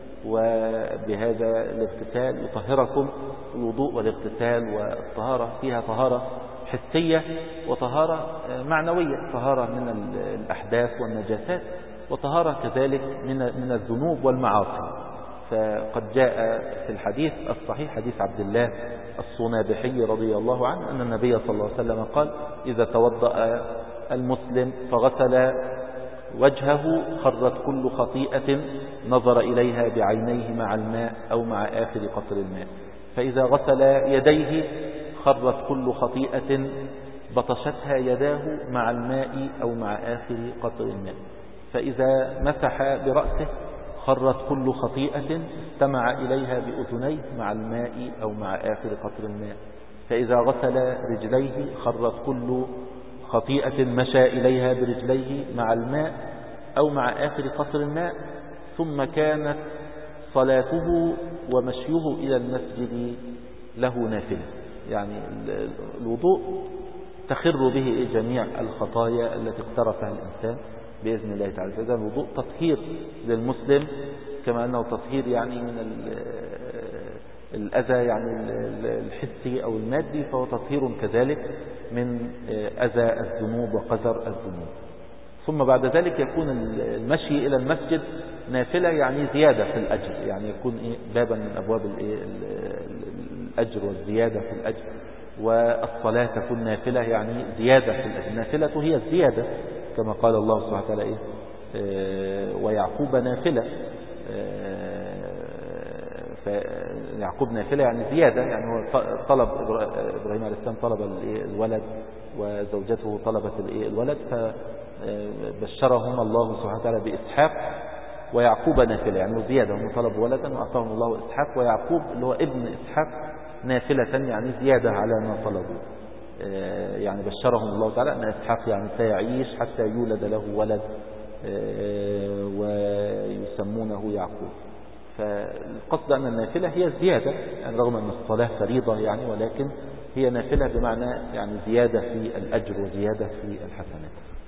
وبهذا الاغتسال. يطهركم الوضوء والاغتسال، والطهارة فيها طهارة حسية وطهارة معنوية، طهارة من الأحداث والنجاسات، وطهارة كذلك من الذنوب والمعاصي. فقد جاء في الحديث الصحيح حديث عبد الله الصنابحي رضي الله عنه أن النبي صلى الله عليه وسلم قال: إذا توضأ المسلم فغسل وجهه خرت كل خطيئة نظر إليها بعينيه مع الماء أو مع آخر قطر الماء. فإذا غسل يديه خرت كل خطيئة بطشتها يداه مع الماء أو مع آخر قطر الماء. فإذا مسح برأسه خرت كل خطيئة استمع إليها بأذنيه مع الماء أو مع آخر قطر الماء. فإذا غسل رجليه خرت كل خطيئة مشى إليها برجليه مع الماء أو مع آخر قطر الماء. ثم كانت صلاته ومشيه إلى المسجد له نافلة. يعني الوضوء تخر به جميع الخطايا التي اقترفها الإنسان بإذن الله تعالى. فإذا الوضوء تطهير للمسلم كما أنه تطهير يعني من الأذى يعني الحسي أو المادي، فهو تطهير كذلك من أذى الذنوب وقذر الذنوب. ثم بعد ذلك يكون المشي إلى المسجد نافلة، يعني زيادة في الأجر، يعني يكون بابا من أبواب الأجر والزيادة في الأجر. والصلاة تكون نافلة يعني زيادة في الأجر. النافلة هي الزيادة كما قال الله سبحانه وتعالى ويعقوب نافلة. فيعقوب نافلة يعني زيادة، يعني هو طلب إبراهيم عليه السلام طلب الولد وزوجته طلبت الولد، فبشرهم الله سبحانه وتعالى بإسحاق. ويعقوب نافلة يعني زيادة، هم طلبوا ولدا وأعطاهم الله إسحاق، ويعقوب اللي هو ابن إسحاق نافلة يعني زيادة على ما طلبوا. يعني بشرهم الله تعالى أن إسحاق يعني سيعيش حتى يولد له ولد ويسمونه يعقوب. فالقصد أن النافلة هي الزيادة، يعني رغم أن الصلاة فريضة يعني، ولكن هي نافلة بمعنى يعني زيادة في الأجر وزيادة في الحسنات.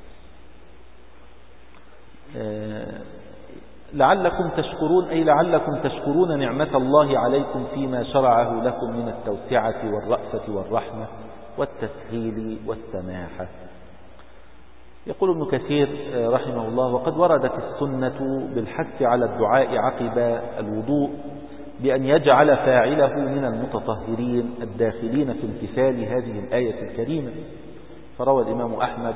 لعلكم تشكرون، أي لعلكم تشكرون نعمة الله عليكم فيما شرعه لكم من التوسعة والرأفة والرحمة والتسهيل والسماحة. يقول ابن كثير رحمه الله: وقد وردت السنة بالحث على الدعاء عقب الوضوء بأن يجعل فاعله من المتطهرين الداخلين في امتثال هذه الآية الكريمة. فروى الإمام أحمد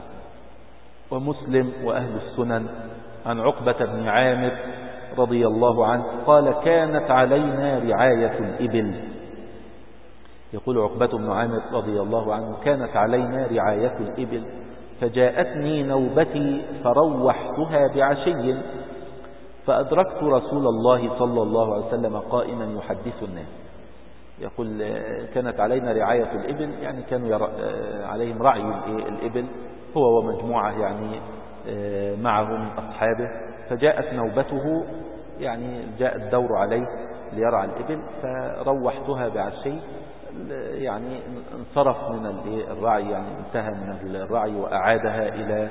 ومسلم وأهل السنن عن عقبة بن عامر رضي الله عنه قال: كانت علينا رعاية الإبل. يقول عقبة بن عامر رضي الله عنه: كانت علينا رعاية الإبل فجاءتني نوبتي فروحتها بعشي فأدركت رسول الله صلى الله عليه وسلم قائما يحدث الناس. يقول: كانت علينا رعاية الإبل، يعني كانوا عليهم رعي الإبل هو ومجموعة يعني معه من أصحابه. فجاءت نوبته، يعني جاء الدور عليه ليرعى الإبل، فروحتها بعشي، يعني انصرف من الرعي، يعني انتهى من الرعي وأعادها إلى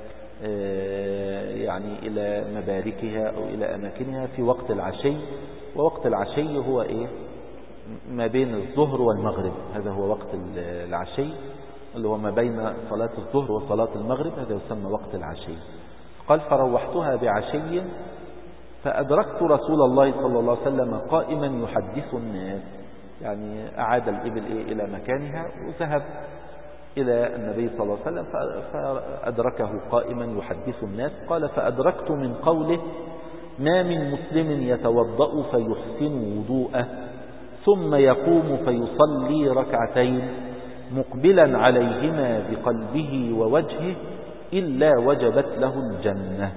يعني إلى مباركها أو إلى أماكنها في وقت العشي. ووقت العشي هو ما بين الظهر والمغرب، هذا هو وقت العشي اللي هو ما بين صلاة الظهر وصلاة المغرب، هذا يسمى وقت العشي. قال: فروحتها بعشي فأدركت رسول الله صلى الله عليه وسلم قائما يحدث الناس، يعني أعاد الإبل إلى مكانها وذهب إلى النبي صلى الله عليه وسلم فأدركه قائما يحدث الناس. قال: فأدركت من قوله: ما من مسلم يتوضأ فيحسن وضوءه ثم يقوم فيصلي ركعتين مقبلا عليهما بقلبه ووجهه إلا وجبت له الجنة.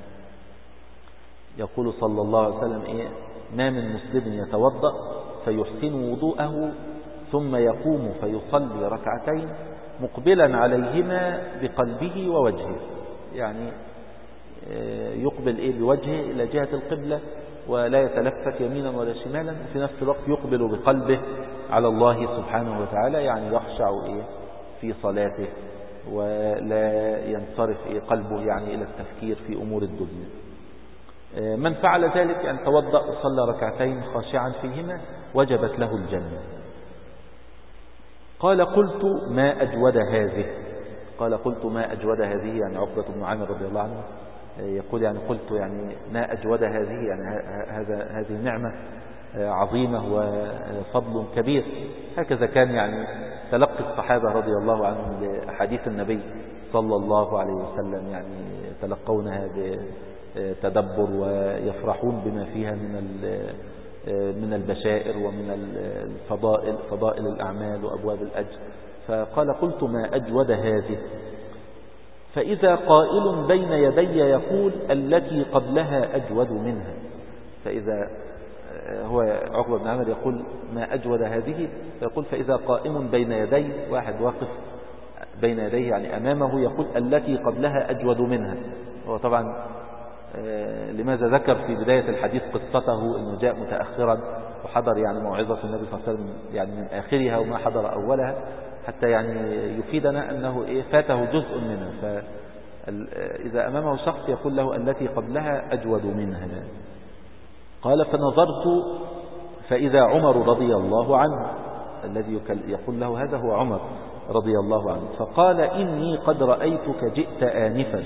يقول صلى الله عليه وسلم ما من مسلم يتوضأ فيحسن وضوءه ثم يقوم فيصلي ركعتين مقبلا عليهما بقلبه ووجهه، يعني يقبل بوجهه إلى جهة القبلة ولا يتلفت يمينا ولا شمالا، وفي نفس الوقت يقبل بقلبه على الله سبحانه وتعالى، يعني يخشع في صلاته ولا ينصرف قلبه يعني إلى التفكير في أمور الدنيا. من فعل ذلك أن توضأ وصلى ركعتين خاشعا فيهما وجبت له الجنة. قال قلت ما أجود هذه. قال قلت ما أجود هذه، يعني عقبة بن عامر رضي الله عنه يقول يعني قلت يعني ما أجود هذه، يعني هذه نعمة عظيمة وفضل كبير. هكذا كان يعني تلقي الصحابة رضي الله عنهم لأحاديث النبي صلى الله عليه وسلم، يعني تلقونها بتدبر ويفرحون بما فيها من البشائر ومن الفضائل، فضائل الأعمال وأبواب الأجر. فقال قلت ما أجود هذه، فإذا قائل بين يدي يقول التي قبلها أجود منها. فإذا هو عقبة بن عامر يقول ما أجود هذه، فيقول فإذا قائم بين يدي، واحد واقف بين يديه يعني أمامه، يقول التي قبلها أجود منها. هو طبعا لماذا ذكر في بداية الحديث قصته أنه جاء متأخرا وحضر يعني موعظة النبي صلى الله عليه وسلم يعني من آخرها وما حضر أولها، حتى يعني يفيدنا أنه فاته جزء منها. فإذا أمامه شخص يقول له التي قبلها أجود منها. قال فنظرت فإذا عمر رضي الله عنه، الذي يقول له هذا هو عمر رضي الله عنه، فقال إني قد رأيتك جئت آنفا.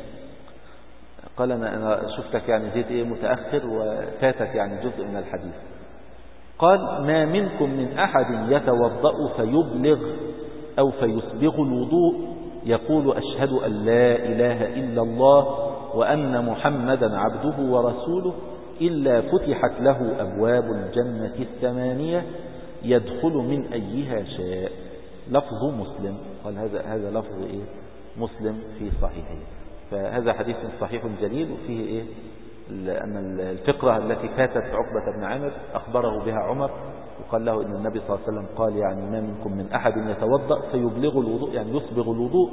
قال أنا شفتك يعني جئت متأخر وفاتك يعني جزء من الحديث. قال ما منكم من أحد يتوضأ فيبلغ أو فيسبغ الوضوء يقول أشهد أن لا إله إلا الله وأن محمدا عبده ورسوله إلا فتحت له أبواب الجنة الثمانية يدخل من أيها شاء. لفظ مسلم. قال هذا لفظ مسلم في صحيحه. فهذا حديث صحيح جليل، وفيه أن الفقرة التي فاتت عقبة بن عامر أخبره بها عمر، وقال له إن النبي صلى الله عليه وسلم قال يعني ما منكم من أحد يتوضأ فيبلغ الوضوء، يعني يصبغ الوضوء،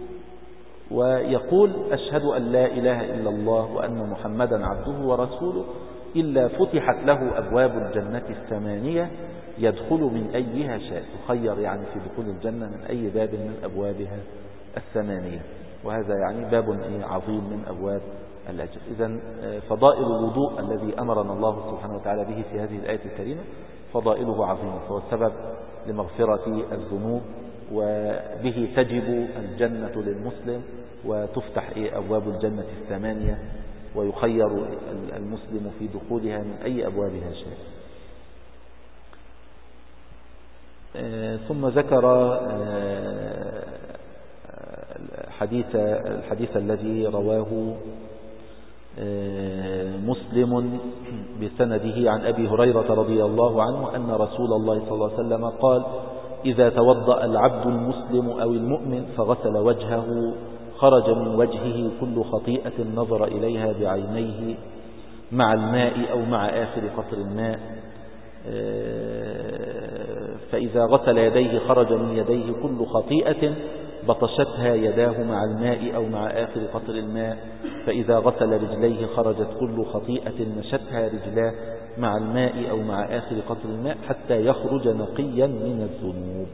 ويقول أشهد أن لا إله إلا الله وأن محمدا عبده ورسوله إلا فتحت له أبواب الجنة الثمانية يدخل من أيها شاء. تخير يعني في دخول الجنة من أي باب من أبوابها الثمانية، وهذا يعني باب عظيم من أبواب الأجر. إذن فضائل الوضوء الذي أمرنا الله سبحانه وتعالى به في هذه الآية الكريمة فضائله عظيمة، فهو السبب لمغفرة الذنوب، وبه تجب الجنة للمسلم وتفتح أبواب الجنة الثمانية ويخير المسلم في دخولها من أي أبوابها شاء. ثم ذكر الحديث الذي رواه مسلم بسنده عن أبي هريرة رضي الله عنه أن رسول الله صلى الله عليه وسلم قال إذا توضأ العبد المسلم أو المؤمن فغسل وجهه خرج من وجهه كل خطيئة نظر إليها بعينيه مع الماء أو مع آخر قطر الماء، فإذا غسل يديه خرج من يديه كل خطيئة بطشتها يداه مع الماء أو مع آخر قطر الماء، فإذا غسل رجليه خرجت كل خطيئة مشتها رجلاه مع الماء أو مع آخر قطر الماء حتى يخرج نقيا من الذنوب.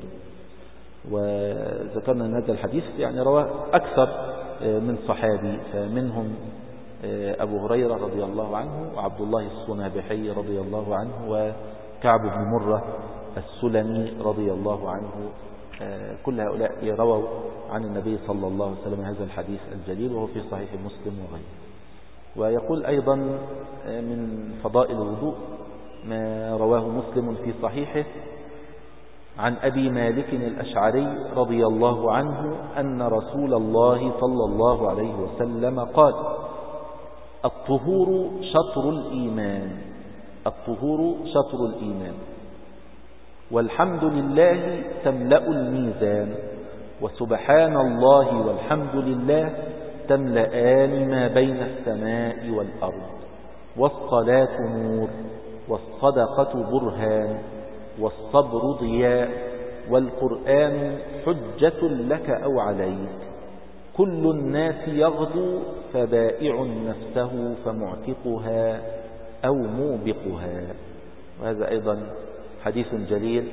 وذكرنا أن هذا الحديث يعني رواه أكثر من صحابي، فمنهم أبو هريرة رضي الله عنه وعبد الله الصنابحي رضي الله عنه وكعب بن مرة السلمي رضي الله عنه. كل هؤلاء رووا عن النبي صلى الله عليه وسلم هذا الحديث الجليل، وهو في صحيح مسلم وغيره. ويقول أيضا من فضائل الوضوء ما رواه مسلم في صحيحه عن أبي مالك الأشعري رضي الله عنه أن رسول الله صلى الله عليه وسلم قال الطهور شطر الإيمان. الطهور شطر الإيمان، والحمد لله تملأ الميزان، وسبحان الله والحمد لله تملأان ما بين السماء والأرض، والصلاة نور، والصدقة برهان، والصبر ضياء، والقرآن حجة لك أو عليك، كل الناس يغدو فبائع نفسه فمعتقها أو موبقها. وهذا أيضا حديث جليل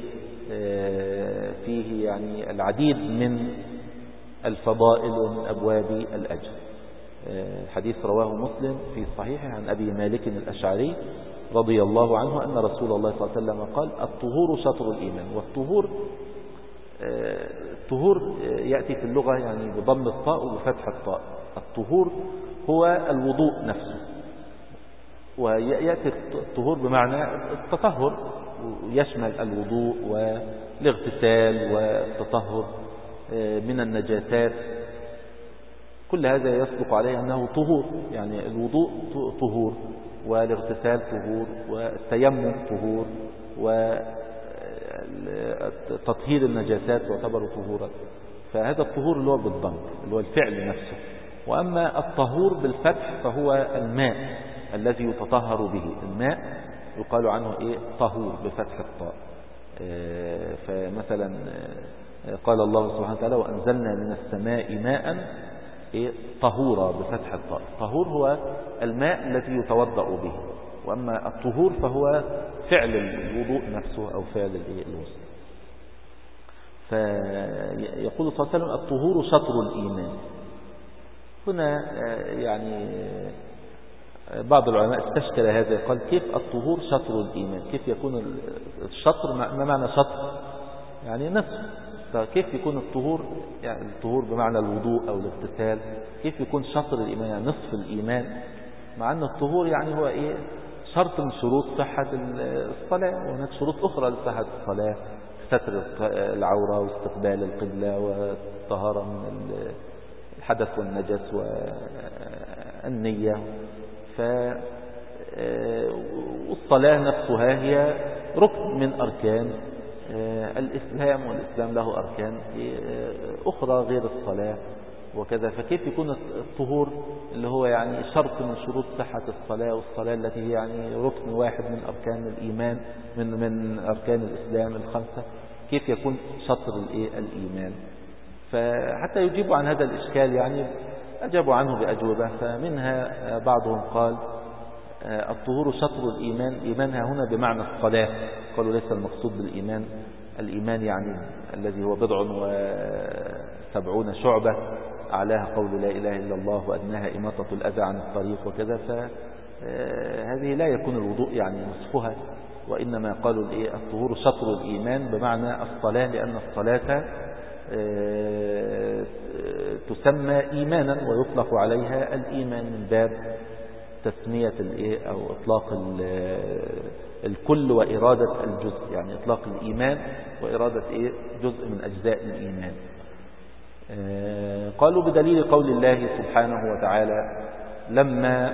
فيه يعني العديد من الفضائل ومن أبواب الأجر. الحديث رواه مسلم في صحيحه عن أبي مالك الأشعري رضي الله عنه أن رسول الله صلى الله عليه وسلم قال: الطهور شطر الإيمان. والطهور الطهور يأتي في اللغة يعني بضم الطاء وبفتح الطاء. الطهور هو الوضوء نفسه، ويأتي الطهور بمعنى التطهر، يشمل الوضوء والاغتسال والتطهر من النجاسات، كل هذا يصدق عليه أنه طهور. يعني الوضوء طهور، والاغتسال طهور، والتيمم طهور، وتطهير النجاسات يعتبر طهورا. فهذا الطهور اللي هو بالضم اللي هو الفعل نفسه. وأما الطهور بالفتح فهو الماء الذي يتطهر به. الماء يقال عنه طهور بفتح الطاء. فمثلا قال الله سبحانه وتعالى: وأنزلنا من السماء ماء طهورا بفتح الطاء. الطهور هو الماء الذي يتوضأ به، وأما الطهور فهو فعل الوضوء نفسه أو فعل الوضوء. فيقول صلى الله عليه وسلم: الطهور شطر الإيمان. هنا يعني بعض العلماء استشكل هذا، قال: كيف الطهور شطر الإيمان؟ كيف يكون الشطر؟ ما معنى شطر؟ يعني نصف. فكيف يكون الطهور، يعني الطهور بمعنى الوضوء أو الاغتسال، كيف يكون شطر الإيمان يعني نصف الإيمان؟ مع أن الطهور يعني هو شرط من شروط صحة الصلاة، وهناك شروط أخرى لصحة الصلاة: ستر العورة، واستقبال القبلة، والطهارة من الحدث والنجس، والنية. والصلاة نفسها هي ركن من أركان الإسلام، والإسلام له أركان أخرى غير الصلاة وكذا. فكيف يكون الطهور اللي هو يعني شرط من شروط صحة الصلاة، والصلاة التي هي يعني ركن واحد من أركان الإيمان، من أركان الإسلام الخمسة، كيف يكون شطر الإيمان؟ فحتى يجيبوا عن هذا الإشكال يعني أجابوا عنه بأجوبة. فمنها بعضهم قال: الطهور شطر الإيمان. إيمانها هنا بمعنى الصلاة. قالوا: ليس المقصود بالإيمان الإيمان يعني الذي هو 70 شعبة، أعلاها قول لا إله إلا الله، وأدناها إماطة الأذى عن الطريق وكذا. فهذه لا يكون الوضوء يعني نصفها، وإنما قالوا الطهور شطر الإيمان بمعنى الصلاة، لأن الصلاة تسمى إيمانا ويطلق عليها الإيمان من باب تسمية أو إطلاق الكل وإرادة الجزء، يعني إطلاق الإيمان وإرادة جزء من أجزاء الإيمان. قالوا: بدليل قول الله سبحانه وتعالى لما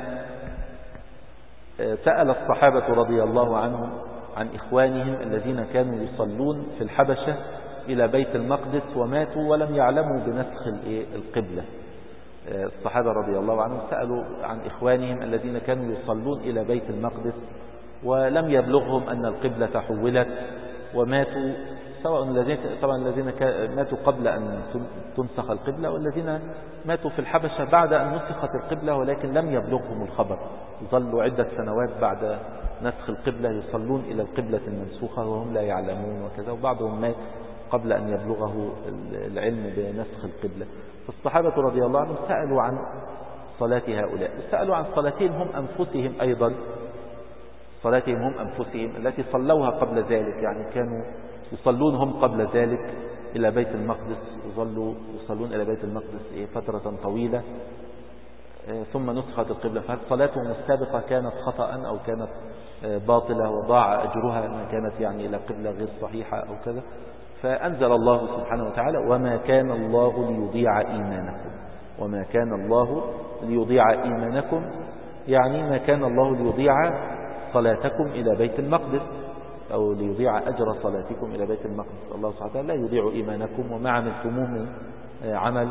سأل الصحابة رضي الله عنهم عن إخوانهم الذين كانوا يصلون في الحبشة إلى بيت المقدس وماتوا ولم يعلموا بنسخ القبلة. الصحابة رضي الله عنهم سألوا عن إخوانهم الذين كانوا يصلون إلى بيت المقدس ولم يبلغهم أن القبلة تحولت وماتوا، سواء الذين ماتوا قبل أن تنسخ القبلة، والذين ماتوا في الحبشة بعد أن نسخت القبلة ولكن لم يبلغهم الخبر، ظلوا عدة سنوات بعد نسخ القبلة يصلون إلى القبلة المنسوخة وهم لا يعلمون وكذا، وبعضهم مات قبل أن يبلغه العلم بنسخ القبلة. فالصحابة رضي الله عنهم سألوا عن صلاة هؤلاء، وسألوا عن صلاتهم هم أنفسهم أيضا، صلاتهم هم أنفسهم التي صلوها قبل ذلك، يعني كانوا يصلون هم قبل ذلك إلى بيت المقدس، وظلوا يصلون إلى بيت المقدس فترة طويلة ثم نسخت القبلة. فهل صلاتهم السابقة كانت خطأ أو كانت باطلة وضاع أجرها ما كانت يعني إلى قبلة غير صحيحة أو كذا؟ فأنزل الله سبحانه وتعالى: وما كان الله ليضيع إيمانكم. وما كان الله ليضيع إيمانكم يعني ما كان الله ليضيع صلاتكم إلى بيت المقدس. أو ليضيع أجر صلاتكم إلى بيت المقدس. الله سبحانه وتعالى لا يضيع إيمانكم، وما عملتموه من عمل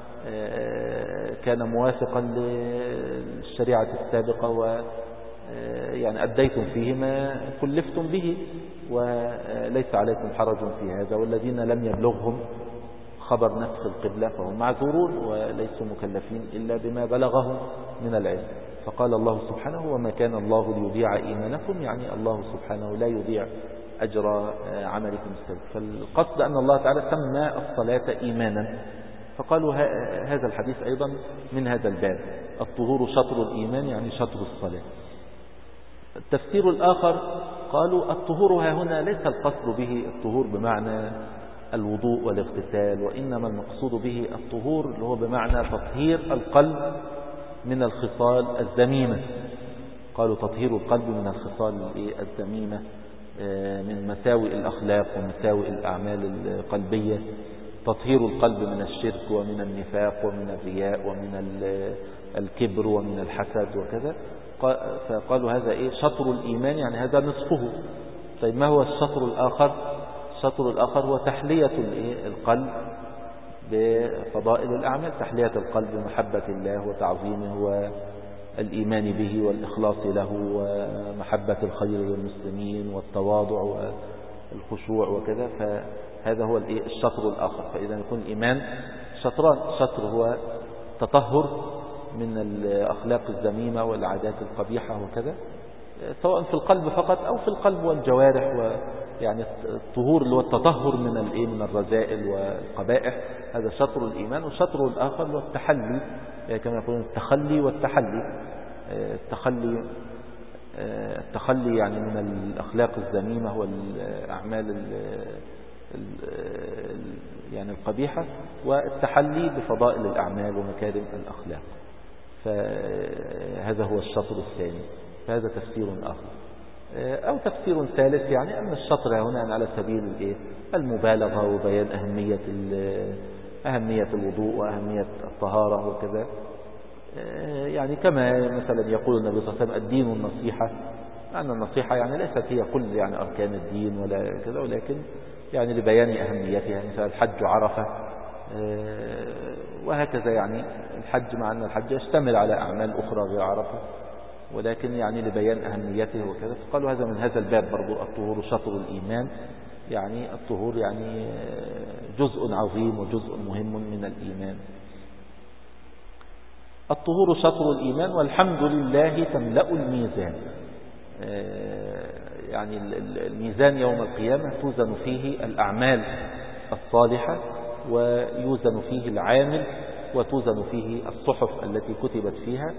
كان موافقا للشريعة السابقة يعني أديتم فيه ما كلفتم به، وليس عليكم حرج في هذا. والذين لم يبلغهم خبر نسخ القبلة فهم معذورون وليسوا مكلفين إلا بما بلغهم من العلم. فقال الله سبحانه: وما كان الله ليضيع إيمانكم، يعني الله سبحانه لا يضيع أجر عملكم السابق. فالقصد أن الله تعالى سمى الصلاة إيمانا، فقالوا هذا الحديث أيضا من هذا الباب: الطهور شطر الإيمان، يعني شطر الصلاة. التفسير الآخر قالوا: الطهور ها هنا ليس القصد به الطهور بمعنى الوضوء والاغتسال، وإنما المقصود به الطهور اللي هو بمعنى تطهير القلب من الخصال الذميمة. قالوا تطهير القلب من الخصال الذميمة، من مساوئ الأخلاق ومساوئ الأعمال القلبية، تطهير القلب من الشرك ومن النفاق ومن الرياء ومن الكبر ومن الحسد وكذا. فقالوا هذا شطر الإيمان، يعني هذا نصفه. طيب ما هو الشطر الآخر؟ الشطر الآخر هو تحلية القلب بفضائل الأعمال، تحلية القلب بمحبة الله وتعظيمه والإيمان به والإخلاص له ومحبة الخير للمسلمين والتواضع والخشوع وكذا. فهذا هو الشطر الآخر. فإذا يكون الإيمان شطران: شطر هو تطهر من الأخلاق الذميمة والعادات القبيحة وكذا، سواء في القلب فقط أو في القلب والجوارح، يعني الطهور اللي هو التطهر من الرذائل والقبائح، هذا شطر الإيمان. والشطر الآخر هو التحلي، يعني كما يقولون التخلي والتحلي. التخلي يعني من الأخلاق الذميمة والأعمال يعني القبيحة، والتحلي بفضائل الأعمال ومكارم الأخلاق. فهذا هو الشطر الثاني. فهذا تفسير آخر. أو تفسير ثالث، يعني أن الشطر هنا على سبيل المبالغة وبيان أهمية الوضوء وأهمية الطهارة وكذا. يعني كما مثلا يقول النبي صلى الله عليه وسلم: الدين النصيحة. أن النصيحة يعني ليست هي كل يعني أركان الدين ولا كذا، ولكن يعني لبيان أهميتها. مثلا الحج عرفة وهكذا. يعني الحج مع أن الحج يشتمل على أعمال أخرى غير عرفة، ولكن يعني لبيان أهميته وكذا. فقالوا هذا من هذا الباب برضو: الطهور شطر الإيمان، يعني الطهور يعني جزء عظيم وجزء مهم من الإيمان. الطهور شطر الإيمان، والحمد لله تملأ الميزان. يعني الميزان يوم القيامة توزن فيه الأعمال الصالحة، ويوزن فيه العامل، وتوزن فيه الصحف التي كتبت فيها،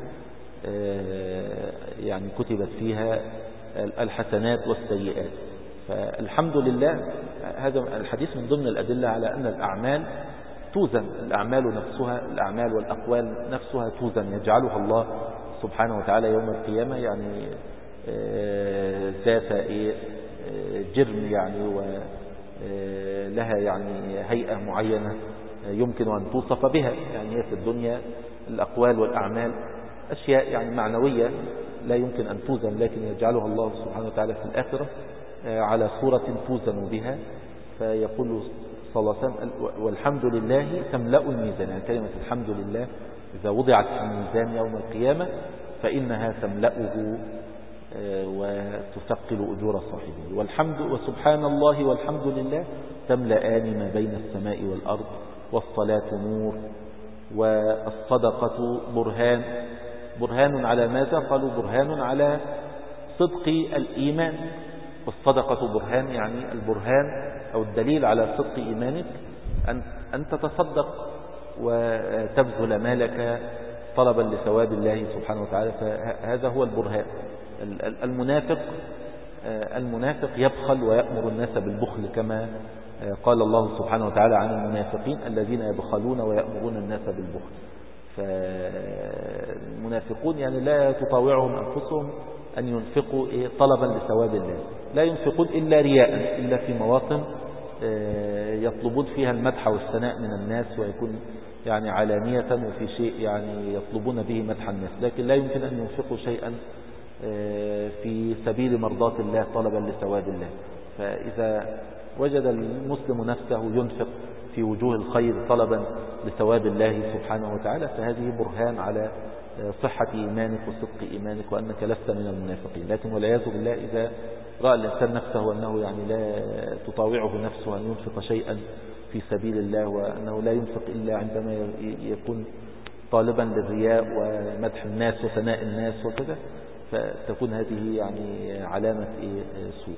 يعني كتبت فيها الحسنات والسيئات. فالحمد لله هذا الحديث من ضمن الأدلة على أن الأعمال توزن، الأعمال نفسها، الأعمال والأقوال نفسها توزن، يجعلها الله سبحانه وتعالى يوم القيامة يعني ذات جرم، يعني ولها يعني هيئة معينة يمكن أن توصف بها. يعني هي في الدنيا الأقوال والأعمال أشياء يعني معنوية لا يمكن أن توزن، لكن يجعلها الله سبحانه وتعالى في الآخرة على صورة توزن بها. فيقول صلى الله عليه وسلم: والحمد لله تملأ الميزان. يعني كلمة الحمد لله إذا وضعت في الميزان يوم القيامة فإنها تملأه وتثقل أجور صاحبه. والحمد وسبحان الله والحمد لله تملأان ما بين السماء والأرض. والصلاة نور، والصدقة برهان. برهان على ماذا؟ قالوا برهان على صدق الإيمان. والصدقة برهان، يعني البرهان أو الدليل على صدق إيمانك أن تتصدق وتبذل مالك طلبا لثواب الله سبحانه وتعالى. فهذا هو البرهان. المنافق يبخل ويأمر الناس بالبخل، كما قال الله سبحانه وتعالى عن المنافقين: الذين يبخلون ويأمرون الناس بالبخل. فالمنافقون يعني لا تطاوعهم أنفسهم أن ينفقوا طلبا لثواب الله، لا ينفقون إلا رياء، إلا في مواطن يطلبون فيها المدح والثناء من الناس، ويكون يعني علانية، وفي شيء يعني يطلبون به مدح الناس، لكن لا يمكن أن ينفقوا شيئا في سبيل مرضاة الله طلبا لثواب الله. فإذا وجد المسلم نفسه ينفق في وجوه الخير طلبا لثواب الله سبحانه وتعالى، فهذه برهان على صحة إيمانك وصدق إيمانك وأنك لست من المنافقين. لكن والعياذ بالله إذا رأى الإنسان نفسه وأنه يعني لا تطاوعه نفسه أن ينفق شيئا في سبيل الله، وأنه لا ينفق إلا عندما يكون طالبا للرياء ومدح الناس وثناء الناس وكذا، فتكون هذه يعني علامة سوء.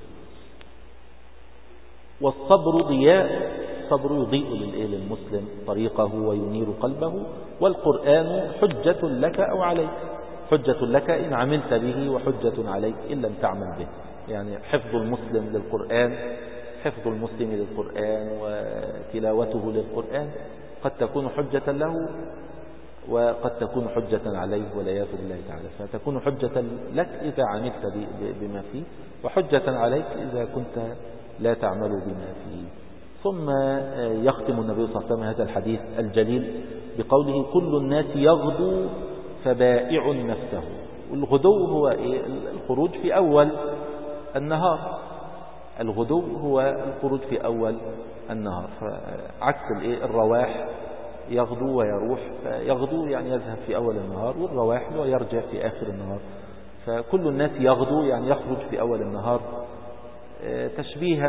والصبر ضياء، الصبر يضيء للمسلم طريقه وينير قلبه. والقرآن حجة لك أو عليك، حجة لك إن عملت به وحجة عليك إن لم تعمل به. يعني حفظ المسلم للقرآن، حفظ المسلم للقرآن وتلاوته للقرآن قد تكون حجة له وقد تكون حجة عليه والعياذ بالله تعالى. فتكون حجة لك إذا عملت بما فيه، وحجة عليك إذا كنت لا تعمل بما فيه. ثم يختم النبي صلى الله عليه وسلم هذا الحديث الجليل بقوله: كل الناس يغدو فبائع نفسه. والغدو هو الخروج في أول النهار، الغدو هو الخروج في أول النهار، عكس الرواح، يغدو ويروح. فيغدو يعني يذهب في أول النهار، والرواح ويرجع في آخر النهار. فكل الناس يغدو يعني يخرج في أول النهار، تشبيها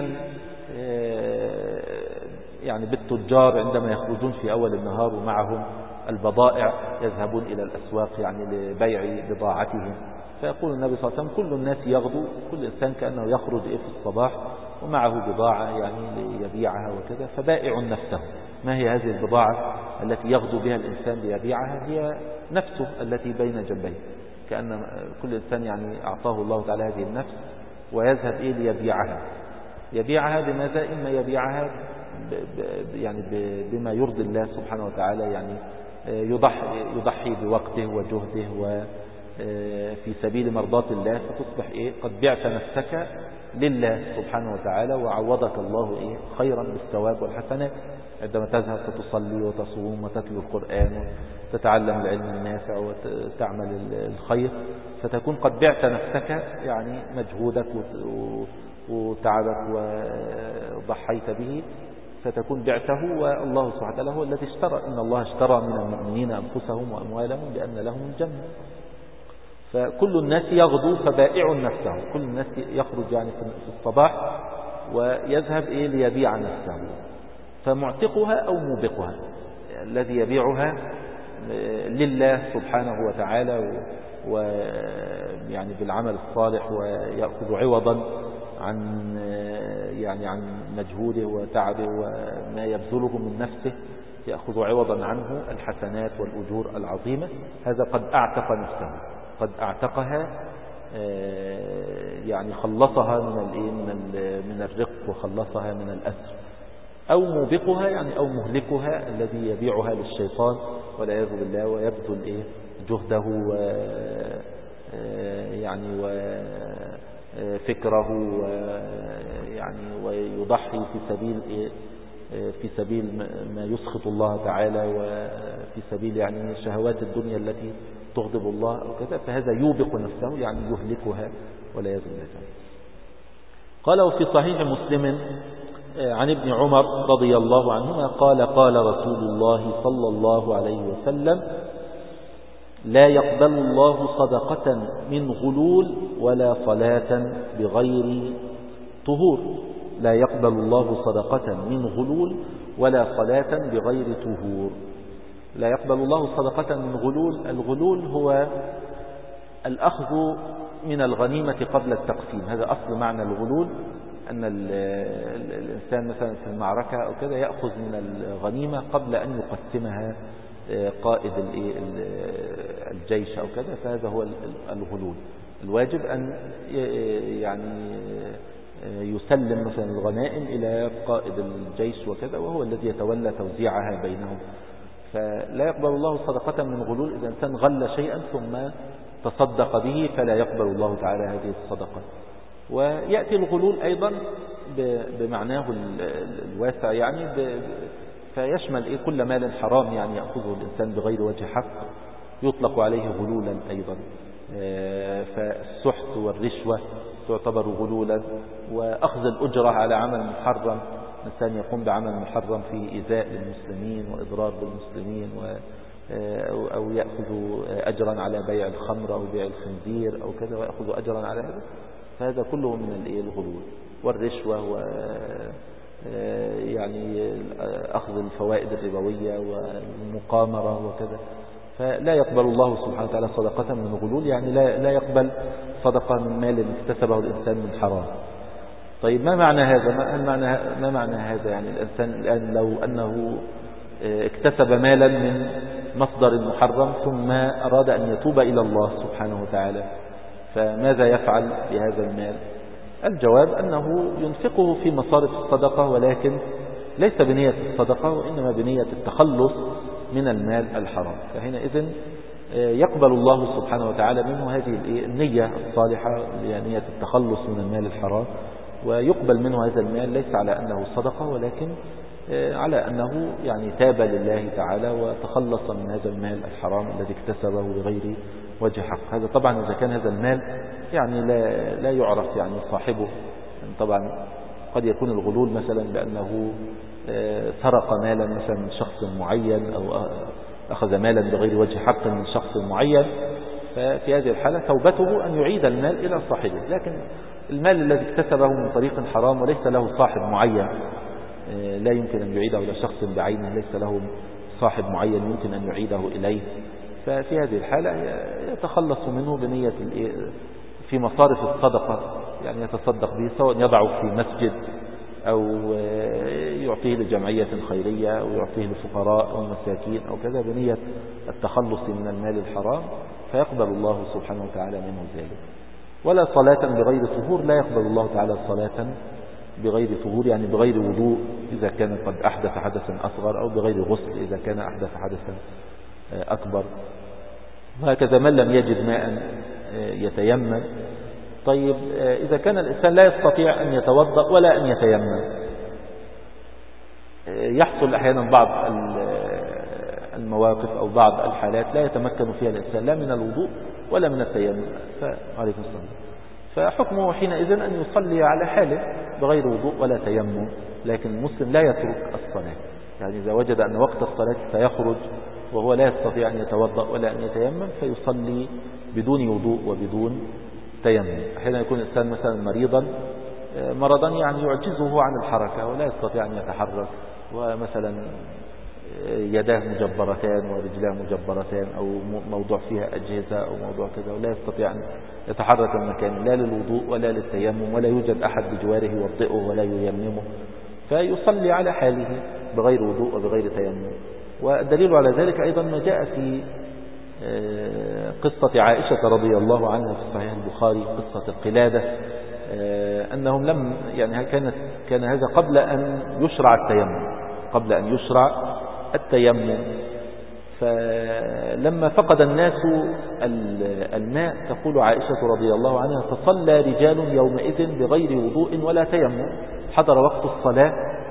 يعني بالتجار عندما يخرجون في أول النهار ومعهم البضائع يذهبون إلى الأسواق يعني لبيع بضاعتهم. فيقول النبي صلى الله عليه وسلم: كل الناس يغدو، كل إنسان كأنه يخرج في الصباح ومعه بضاعة يعني ليبيعها وكذا. فبائع نفسه، ما هي هذه البضاعة التي يغدو بها الإنسان ليبيعها؟ هي نفسه التي بين جنبيه، كأن كل إنسان يعني أعطاه الله تعالى هذه النفس ويذهب ليبيعها. يبيعها بماذا؟ إما يبيعها يعني بما يرضي الله سبحانه وتعالى، يعني يضحي بوقته وجهده وفي سبيل مرضاة الله، فتصبح قد بعت نفسك لله سبحانه وتعالى، وعوضك الله خيرا بالثواب والحسنات عندما تذهب فتصلي وتصوم وتتلو القرآن وتتعلم العلم النافع وتعمل الخير، فتكون قد بعت نفسك، يعني مجهودك وتعبك وضحيت به فتكون بعته، والله سبحانه وتعالى هو الذي اشترى. إن الله اشترى من المؤمنين أنفسهم وأموالهم بأن لهم الجنة. فكل الناس يغدو فبائع نفسه، كل الناس يخرج يعني في الصباح ويذهب ليبيع نفسه، فمعتقها أو موبقها، الذي يبيعها لله سبحانه وتعالى ويعني بالعمل الصالح، ويأخذ عوضا عن مجهوده وتعبه وما يبذله من نفسه، يأخذ عوضا عنه الحسنات والأجور العظيمة. هذا قد أعتق نفسه، قد أعتقها، يعني خلصها من الرق وخلصها من الأسر. أو موبقها يعني أو مهلكها، الذي يبيعها للشيطان والعياذ بالله، ويبذل جهده يعني وفكره يعني ويضحي في سبيل ما يسخط الله تعالى، وفي سبيل يعني شهوات الدنيا التي تغضب الله أو كذا. فهذا يوبق نفسه يعني يهلكها والعياذ بالله. قال: وفي صحيح مسلم عن ابن عمر رضي الله عنهما قال: قال رسول الله صلى الله عليه وسلم: لا يقبل الله صدقة من غلول ولا صلاة بغير طهور. لا يقبل الله صدقة من غلول ولا صلاة بغير طهور. لا يقبل الله صدقة من غلول. الغلول هو الأخذ من الغنيمة قبل التقسيم، هذا أصل معنى الغلول، أن الإنسان مثلا في المعركة أو كذا يأخذ من الغنيمة قبل أن يقسمها قائد الجيش أو كذا، فهذا هو الغلول. الواجب أن يعني يسلم مثلا الغنائم إلى قائد الجيش وكذا، وهو الذي يتولى توزيعها بينهم. فلا يقبل الله صدقة من غلول. إذا الإنسان غل شيئا ثم تصدق به فلا يقبل الله تعالى هذه الصدقة. ويأتي الغلول أيضا بمعناه الواسع، يعني فيشمل كل مال حرام يعني يأخذه الإنسان بغير وجه حق، يطلق عليه غلولا أيضا. فالسحت والرشوة تعتبر غلولا، وأخذ الأجرة على عمل محرم، الإنسان يقوم بعمل محرم فيه إيذاء للمسلمين وإضرار بالمسلمين أو يأخذ أجرا على بيع الخمر أو بيع الخنزير أو كذا ويأخذ أجرا على هذا، فهذا كله من الغلول والرشوة يعني أخذ الفوائد الربوية والمقامرة وكذا. فلا يقبل الله سبحانه وتعالى صدقة من غلول، يعني لا يقبل صدقة من مال اكتسبه الإنسان من حرام. طيب ما معنى هذا؟ ما معنى هذا؟ يعني الإنسان الآن لو أنه اكتسب مالا من مصدر محرم ثم أراد أن يتوب إلى الله سبحانه وتعالى، فماذا يفعل بهذا المال؟ الجواب أنه ينفقه في مصارف الصدقة، ولكن ليس بنية الصدقة وإنما بنية التخلص من المال الحرام. فحينئذ يقبل الله سبحانه وتعالى منه هذه النية الصالحة، نية التخلص من المال الحرام، ويقبل منه هذا المال ليس على أنه صدقة، ولكن على أنه يعني تاب لله تعالى وتخلص من هذا المال الحرام الذي اكتسبه بغير وجه حق. هذا طبعا إذا كان هذا المال يعني لا يعرف يعني صاحبه. يعني طبعا قد يكون الغلول مثلا بأنه سرق مالا مثلا من شخص معين أو أخذ مالا بغير وجه حق من شخص معين، ففي هذه الحالة توبته أن يعيد المال إلى صاحبه. لكن المال الذي اكتسبه من طريق حرام وليس له صاحب معين لا يمكن أن يعيده إلى شخص بعينه، ليس له صاحب معين يمكن أن يعيده إليه، ففي هذه الحالة يتخلص منه بنية في مصارف الصدقة، يعني يتصدق به سواء يضعه في مسجد أو يعطيه لجمعية خيرية أو يعطيه لفقراء أو مساكين أو كذا بنية التخلص من المال الحرام، فيقبل الله سبحانه وتعالى منه ذلك. ولا صلاة بغير طهور، لا يقبل الله تعالى صلاة بغير طهور، يعني بغير وضوء إذا كان قد أحدث حدثا أصغر، أو بغير غسل إذا كان أحدث حدثا أكبر. وهكذا من لم يجد ماء يتيمم. طيب إذا كان الإنسان لا يستطيع أن يتوضأ ولا أن يتيمم، يحصل أحيانا بعض المواقف أو بعض الحالات لا يتمكن فيها الإنسان لا من الوضوء ولا من التيمم، فعليكم السلام، فحكمه حينئذ أن يصلي على حاله بغير وضوء ولا تيمم. لكن المسلم لا يترك الصلاة، يعني إذا وجد أن وقت الصلاة سيخرج وهو لا يستطيع أن يتوضأ ولا أن يتيمم فيصلي بدون وضوء وبدون تيمم. أحيانا يكون الإنسان مثلا مرضا يعني يعجزه عن الحركة ولا يستطيع أن يتحرك، ومثلا يداه مجبرتان ورجلاه مجبرتان أو موضوع فيها أجهزة أو موضوع كذا، ولا يستطيع أن يتحرك من مكانه لا للوضوء ولا للتيمم، ولا يوجد أحد بجواره يوطئه ولا ييممه، فيصلي على حاله بغير وضوء وبغير تيمم. والدليل على ذلك أيضا ما جاء في قصة عائشة رضي الله عنها في صحيح البخاري، قصة القلادة، أنهم لم يعني كان هذا قبل أن يشرع التيمم، فلما فقد الناس الماء تقول عائشة رضي الله عنها فصلى رجال يومئذ بغير وضوء ولا تيمم، حضر وقت الصلاة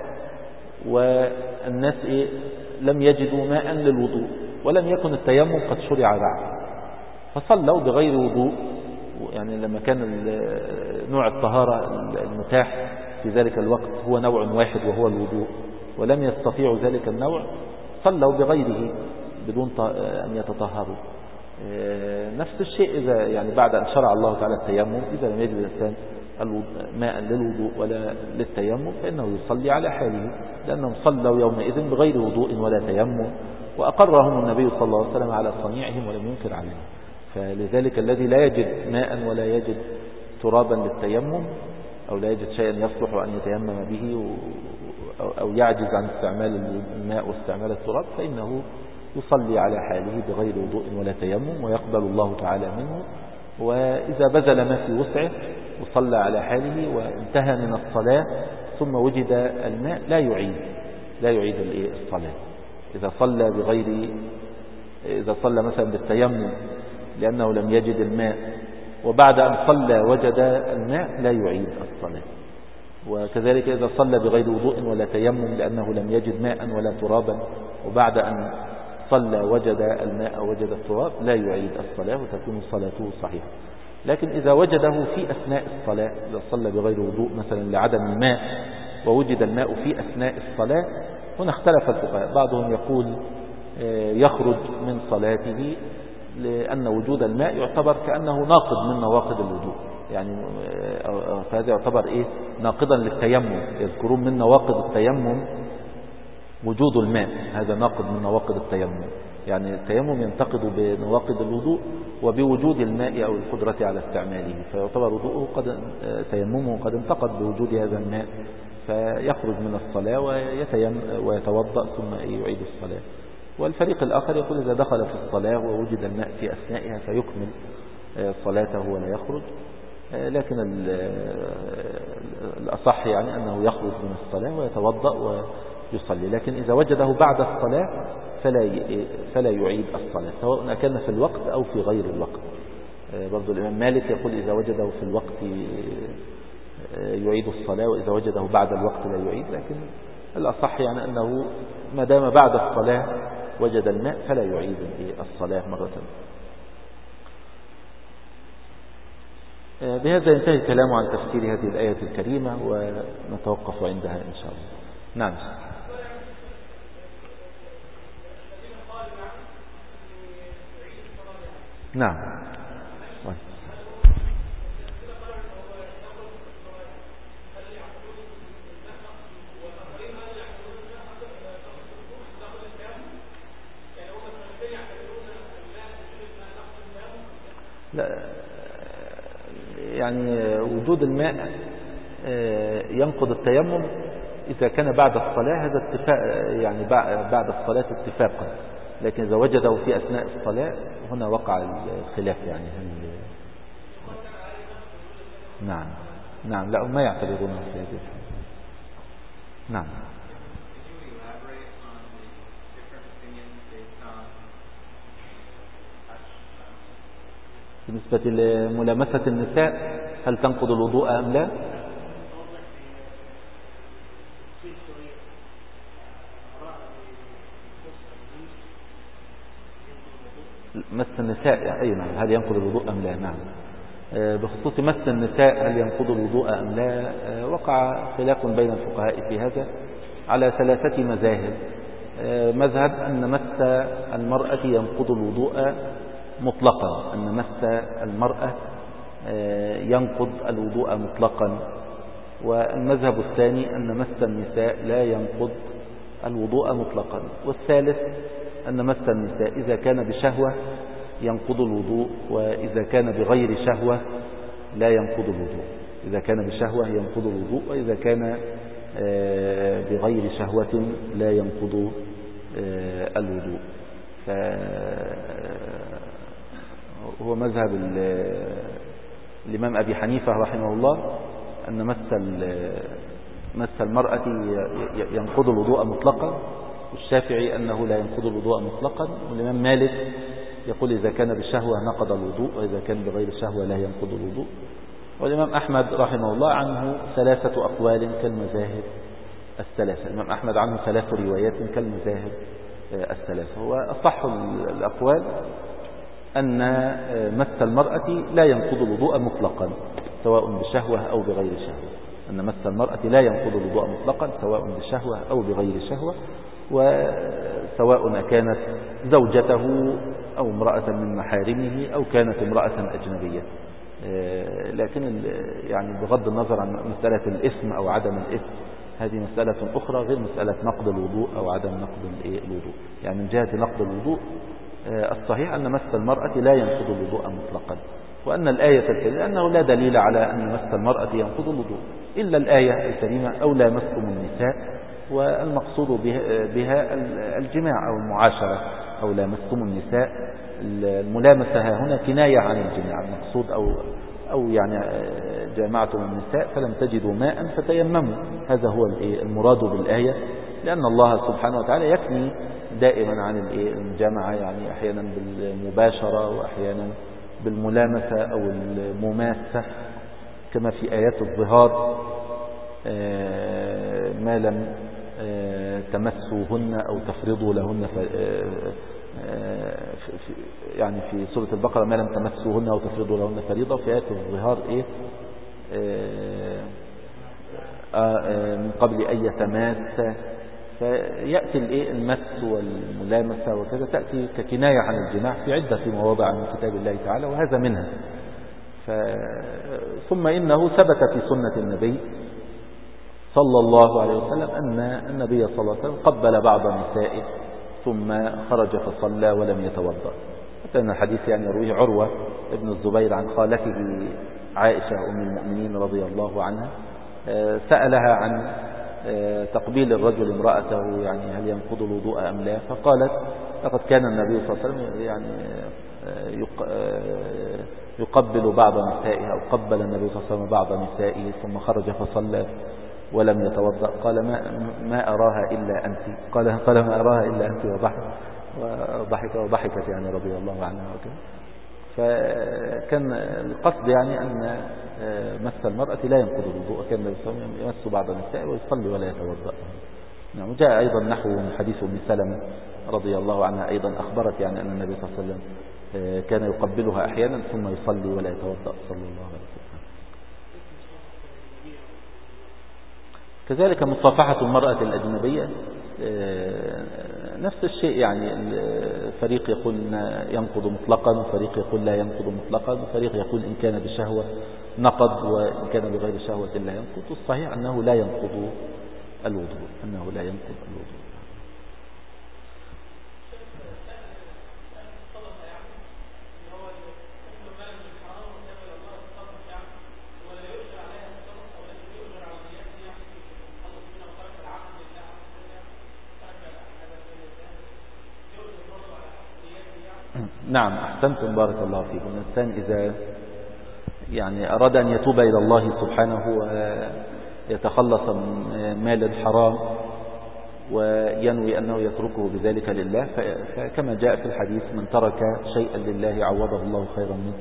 والناس لم يجدوا ماء للوضوء ولم يكن التيمم قد شرع بعد، فصلوا بغير وضوء. يعني لما كان نوع الطهارة المتاح في ذلك الوقت هو نوع واحد وهو الوضوء، ولم يستطيعوا ذلك النوع صلوا بغيره بدون أن يتطهروا. نفس الشيء إذا يعني بعد أن شرع الله تعالى التيمم، إذا لم يجد الإنسان ماء للوضوء ولا للتيمم فإنه يصلي على حاله، لأنهم صلوا يومئذ بغير وضوء ولا تيمم، وأقرهم النبي صلى الله عليه وسلم على صنيعهم ولم ينكر عليهم. فلذلك الذي لا يجد ماء ولا يجد ترابا للتيمم أو لا يجد شيئا يصلح أن يتيمم به أو يعجز عن استعمال الماء واستعمال التراب فإنه يصلي على حاله بغير وضوء ولا تيمم ويقبل الله تعالى منه. وإذا بذل ما في وسعه وصلى على حاله وانتهى من الصلاة ثم وجد الماء لا يعيد الصلاة. إذا صلى مثلا بالتيمم لأنه لم يجد الماء وبعد أن صلى وجد الماء لا يعيد الصلاة. وكذلك إذا صلى بغير وضوء ولا تيمم لأنه لم يجد ماء ولا ترابا وبعد أن صلى وجد الماء وجد التراب لا يعيد الصلاة وتكون صلاته صحيحة. لكن إذا وجده في أثناء الصلاة، إذا صلى بغير وضوء مثلا لعدم الماء ووجد الماء في أثناء الصلاة، هنا اختلف الفقهاء. بعضهم يقول يخرج من صلاته لأن وجود الماء يعتبر كأنه ناقض من نواقض الوضوء، يعني فهذا يعتبر ناقضا للتيمم. يذكرون من نواقض التيمم وجود الماء، هذا ناقض من نواقض التيمم، يعني التيمم ينتقض بنواقض الوضوء وبوجود الماء أو القدرة على استعماله، فيعتبر وضوءه تيممه قد انتقض بوجود هذا الماء، فيخرج من الصلاة ويتوضأ ثم يعيد الصلاة. والفريق الآخر يقول إذا دخل في الصلاة ووجد الماء في أثنائها فيكمل صلاته ولا يخرج. لكن الأصح يعني أنه يخرج من الصلاة ويتوضأ ويصلي. لكن إذا وجده بعد الصلاة فلا يعيد الصلاة، سواء كان في الوقت أو في غير الوقت. برضو الإمام مالك يقول إذا وجده في الوقت يعيد الصلاة، وإذا وجده بعد الوقت لا يعيد. لكن الأصح يعني أنه ما دام بعد الصلاة وجد الماء فلا يعيد الصلاة مرة. بهذا ينتهي الكلام عن تفسير هذه الآية الكريمة، ونتوقف عندها إن شاء الله. نعم. نعم. لا، يعني وجود الماء ينقض التيمم إذا كان بعد الصلاة، هذا اتفاق، يعني بعد الصلاة اتفاقا. لكن إذا وجده في أثناء الصلاة هنا وقع الخلاف، يعني نعم. نعم، لا ما يعتبرون في هذه الحالة. نعم. بالنسبة لملامسة النساء هل تنقض الوضوء أم لا؟ مس النساء أيضا هل ينقض الوضوء أم لا؟ نعم. بخصوص مس النساء هل ينقض الوضوء أم لا، وقع خلاف بين الفقهاء في هذا على 3 مذاهب. مذهب أن مس المرأة ينقض الوضوء مطلقا، أن مس المرأة ينقض الوضوء مطلقا. والمذهب الثاني أن مس النساء لا ينقض الوضوء مطلقا. والثالث أن مس النساء إذا كان بشهوة ينقض الوضوء، وإذا كان بغير شهوة لا ينقض الوضوء. إذا كان بشهوة ينقض الوضوء، وإذا كان بغير شهوة لا ينقض الوضوء. هو مذهب الإمام أبي حنيفة رحمه الله أن مس المرأة ينقض الوضوء مطلقا، والشافعي أنه لا ينقض الوضوء مطلقا، والإمام مالك يقول إذا كان بالشهوة نقض الوضوء، وإذا كان بغير الشهوة لا ينقض الوضوء. والإمام أحمد رحمه الله عنه 3 أقوال كالمذاهب الثلاثة. الإمام أحمد عنه 3 روايات كالمذاهب الثلاثة. هو أصح الأقوال أن مس المرأة لا ينقض الوضوء مطلقا سواء بشهوة أو بغير شهوة، أن مس المرأة لا ينقض الوضوء مطلقا سواء بشهوة أو بغير شهوة، وسواء كانت زوجته أو امرأة من محارمه أو كانت امرأة أجنبية. لكن يعني بغض النظر عن مسألة الإثم أو عدم الإثم، هذه مسألة أخرى غير مسألة نقض الوضوء أو عدم نقض الوضوء. يعني من جهة نقض الوضوء الصحيح أن مس المرأة لا ينقض الوضوء مطلقا، وأن الآية الكريمة أنه لا دليل على أن مس المرأة ينقض الوضوء إلا الآية الكريمة أو لامستم النساء، والمقصود بها الجماع أو المعاشرة. أو لامستم النساء، الملامسة هنا كناية عن الجماع، المقصود أو يعني جامعتم النساء فلم تجدوا ماء فتيمموا، هذا هو المراد بالآية، لأن الله سبحانه وتعالى يكني دائما عن الجماعة، يعني أحيانا بالمباشرة وأحيانا بالملامسة أو المماسة، كما في آيات الظهار ما لم تمسوهن أو تفرضوا لهن يعني في سورة البقرة ما لم تمسوهن أو تفرضوا لهن فريضة، وفي آية الظهار إيه من قبل أن يتماسا، فيأتي المس والملامسة وكذا تأتي ككناية عن الجماع في عدة مواضع من كتاب الله تعالى، وهذا منها. ثم إنه ثبت في سنة النبي صلى الله عليه وسلم أن النبي صلى الله عليه وسلم قبل بعض نسائه ثم خرج فصلى ولم يتوضأ. حتى أن الحديث يعني يرويه عروة ابن الزبير عن خالته عائشة أم المؤمنين رضي الله عنها، سألها عن تقبيل الرجل امرأته يعني هل ينقض الوضوء أم لا، فقالت لقد كان النبي صلى الله عليه وسلم يعني يقبل بعض نسائه، أو قبل النبي صلى الله عليه وسلم بعض نسائه ثم خرج فصلى ولم يتوضأ. قال ما أراها إلا أنت، قال ما أراها إلا أنت، وضحكت يعني رضي الله عنها وكذا. فكان القصد يعني أن مس المرأة لا ينقض الوضوء، كان النبي صلى الله عليه وسلم يمس بعض النساء ويصلي ولا يتوضأ. نعم. وجاء أيضا نحو من حديث أم سلمة رضي الله عنها أيضا أخبرت يعني أن النبي صلى الله عليه وسلم كان يقبلها أحيانا ثم يصلي ولا يتوضأ صلى الله عليه وسلم. كذلك مصافحة المرأة الأجنبية نفس الشيء، يعني فريق يقول ينقض مطلقا، وفريق يقول لا ينقض مطلقا، وفريق يقول إن كان بشهوة نقض وإن كان بغير شهوة لا ينقض. الصحيح أنه لا ينقض الوضوء، أنه لا ينقض الوضوء. نعم أحسنتم بارك الله فيكم. الإنسان إذا يعني أراد أن يتوب إلى الله سبحانه ويتخلص من مال الحرام وينوي أنه يتركه بذلك لله، فكما جاء في الحديث من ترك شيئا لله عوضه الله خيرا منه،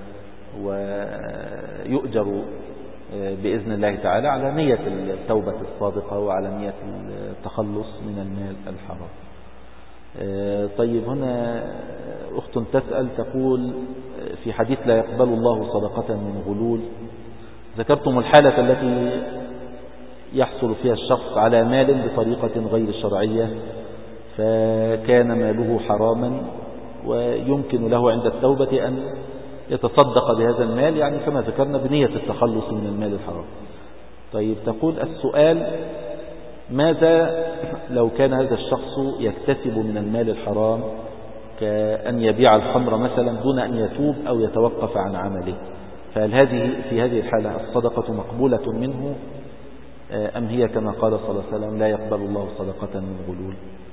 ويؤجر بإذن الله تعالى على نية التوبة الصادقة وعلى نية التخلص من المال الحرام. طيب هنا أخت تسأل تقول في حديث لا يقبل الله صدقة من غلول، ذكرتم الحالة التي يحصل فيها الشخص على مال بطريقة غير شرعية فكان ماله حراما ويمكن له عند التوبة أن يتصدق بهذا المال، يعني كما ذكرنا بنية التخلص من المال الحرام. طيب تقول السؤال ماذا لو كان هذا الشخص يكتسب من المال الحرام كأن يبيع الخمر مثلا دون أن يتوب أو يتوقف عن عمله، فهل في هذه الحالة الصدقة مقبولة منه أم هي كما قال صلى الله عليه وسلم لا يقبل الله صدقة من غلول؟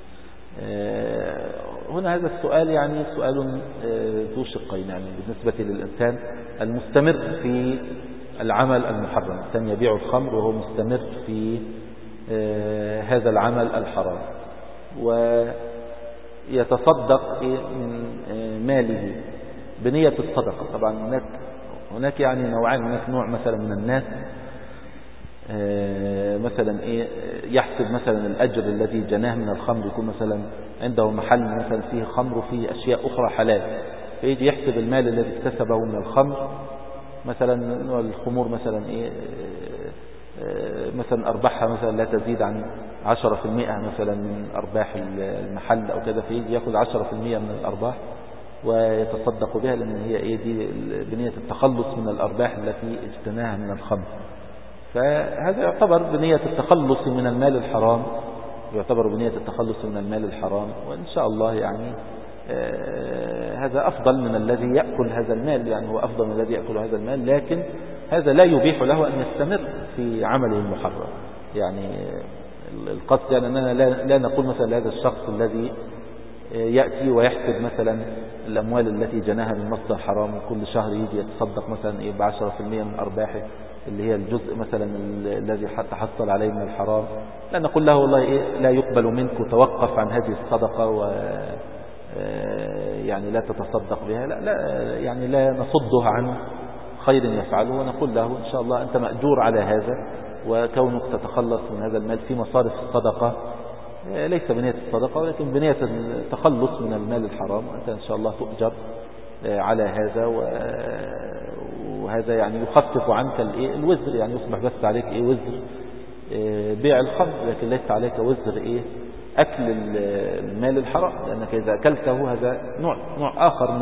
هنا هذا السؤال يعني سؤال ذو شقين، يعني بالنسبة للإنسان المستمر في العمل المحرم، الإنسان يبيع الخمر وهو مستمر في هذا العمل الحرام ويتصدق من ماله بنية الصدقة. طبعا هناك يعني نوعان، هناك نوع مثلا من الناس مثلا يحسب مثلا الأجر الذي جناه من الخمر، يكون مثلا عنده محل مثلا فيه خمر وفيه أشياء أخرى حلال، فيجي يحسب المال الذي اكتسبه من الخمر، مثلا الخمور مثلا مثلا أرباحها مثلا لا تزيد عن 10% مثلا من أرباح المحل أو كذا، فيجي يأخذ 10% من الأرباح ويتصدق بها، لأن هي دي بنية التخلص من الأرباح التي اجتناها من الخمر. فهذا يعتبر بنية التخلص من المال الحرام، يعتبر بنية التخلص من المال الحرام، وإن شاء الله يعني هذا أفضل من الذي يأكل هذا المال، يعني هو أفضل من الذي يأكل هذا المال، لكن هذا لا يبيح له أن يستمر في عمله المحرم. يعني القصد يعني أننا لا نقول مثلا لهذا الشخص الذي يأتي ويحسب مثلا الأموال التي جناها من مصدر حرام كل شهر يجي يتصدق مثلا ب10% من أرباحه اللي هي الجزء مثلا الذي حتى حصل عليه من الحرام، لا نقول له والله لا يقبل منك وتوقف عن هذه الصدقة يعني لا تتصدق بها، لا يعني لا نصده عن خير يفعله، ونقول له إن شاء الله أنت مأجور على هذا، وكونك تتخلص من هذا المال في مصارف الصدقة ليس بنية الصدقة ولكن بنية التخلص من المال الحرام، وأنت إن شاء الله تؤجر على هذا، وهذا يعني يخفف عنك الوزر، يعني يصبح بس عليك وزر بيع الخمر، لكن ليس عليك وزر أكل المال الحرام، لأنك إذا أكلته هذا نوع آخر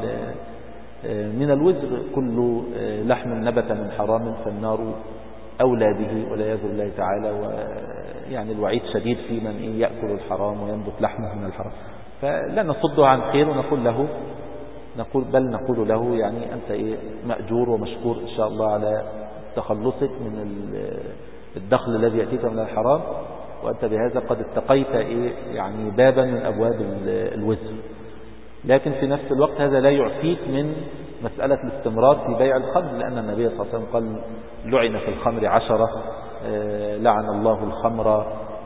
من الوزر. كل لحم نبت من حرام فالنار أولى به والعياذ بالله تعالى. ويعني الوعيد شديد في من يأكل الحرام وينبت لحمه من الحرام. فلا نصده عن خير ونقول له نقول له يعني أنت مأجور ومشكور إن شاء الله على تخلصك من الدخل الذي يأتيك من الحرام، وأنت بهذا قد اتقيت يعني بابا من أبواب الوزر. لكن في نفس الوقت هذا لا يعفيك من مسألة الاستمرار في بيع الخمر، لأن النبي صلى الله عليه وسلم قال لعن في الخمر 10، لعن الله الخمر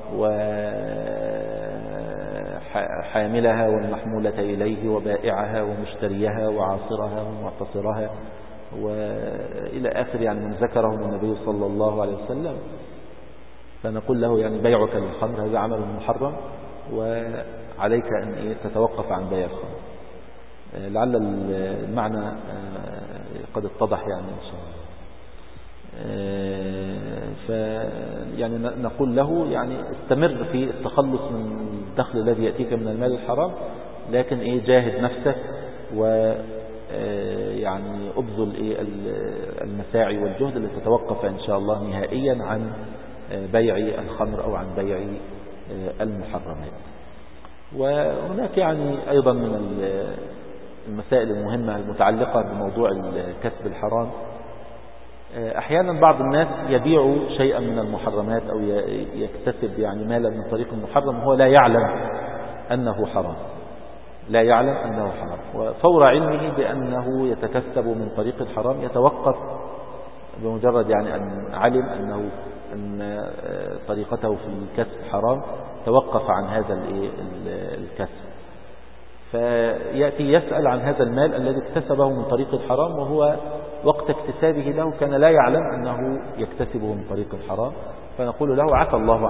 وحاملها والمحمولة إليه وبائعها ومشتريها وعاصرها ومعتصرها وإلى آخر يعني من ذكره النبي صلى الله عليه وسلم. فنقول له يعني بيعك للخمر هذا عمل محرم، وعليك أن تتوقف عن بيع الخمر. لعل المعنى قد اتضح يعني إن شاء الله. يعني نقول له يعني استمر في التخلص من الدخل الذي يأتيك من المال الحرام، لكن جاهد نفسك ويعني أبذل المساعي والجهد اللي تتوقف إن شاء الله نهائيا عن بيع الخمر أو عن بيع المحرمات. وهناك يعني أيضا من المسائل المهمة المتعلقة بموضوع الكسب الحرام. أحيانا بعض الناس يبيع شيئا من المحرمات أو يكتسب يعني مالا من طريق المحرم وهو لا يعلم أنه حرام، وفور علمه بأنه يتكسب من طريق الحرام يتوقف بمجرد يعني أن علم أن طريقته في الكسب حرام، توقف عن هذا الكسب، فيأتي يسأل عن هذا المال الذي اكتسبه من طريق الحرام، وهو وقت اكتسابه له كان لا يعلم أنه يكتسبه من طريق الحرام. فنقول له عفى الله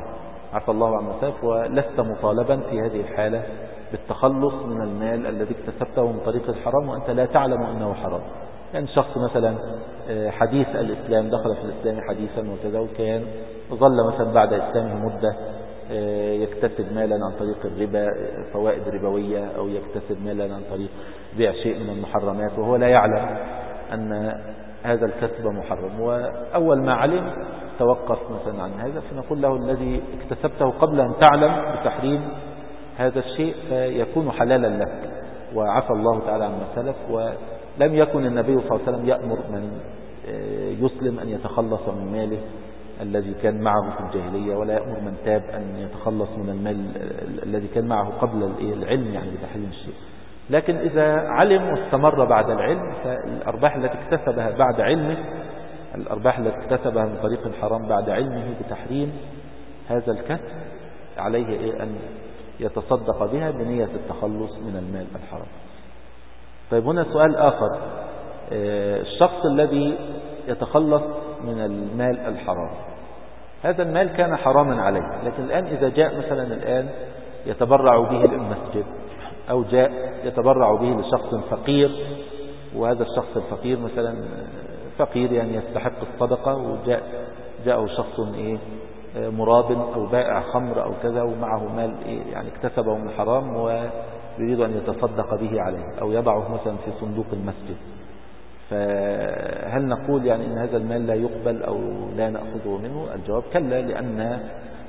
عن سلف، ولست مطالبا في هذه الحالة بالتخلص من المال الذي اكتسبته من طريق الحرام وأنت لا تعلم أنه حرام. يعني شخص مثلا حديث الإسلام، دخل في الإسلام حديثا وكذا، وكان ظل مثلا بعد إسلامه مدة يكتسب مالا عن طريق الربا، فوائد ربوية، أو يكتسب مالا عن طريق بيع شيء من المحرمات وهو لا يعلم أن هذا الكسب محرم، وأول ما علم توقف مثلا عن هذا. فنقول له الذي اكتسبته قبل أن تعلم بتحريم هذا الشيء فيكون حلالا لك، وعفى الله تعالى عما سلف. ولم يكن النبي صلى الله عليه وسلم يأمر من يسلم أن يتخلص من ماله الذي كان معه في الجاهلية، ولا يأمر من تاب أن يتخلص من المال الذي كان معه قبل العلم يعني بتحريم الشيء. لكن إذا علم واستمر بعد العلم، فالأرباح التي اكتسبها بعد علمه، الأرباح التي اكتسبها من طريق الحرام بعد علمه بتحريم هذا الكسب، عليه أن يتصدق بها بنية التخلص من المال الحرام. طيب هنا سؤال آخر، الشخص الذي يتخلص من المال الحرام، هذا المال كان حراما عليه، لكن الآن إذا جاء مثلا الآن يتبرع به للمسجد، أو جاء يتبرع به لشخص فقير، وهذا الشخص الفقير مثلا فقير يعني يستحق الصدقة، وجاءه شخص مراب أو بائع خمر أو كذا، ومعه مال يعني اكتسبه من حرام ويريد أن يتصدق به عليه، أو يضعه مثلا في صندوق المسجد، فهل نقول يعني إن هذا المال لا يقبل أو لا نأخذه منه؟ الجواب كلا، لأن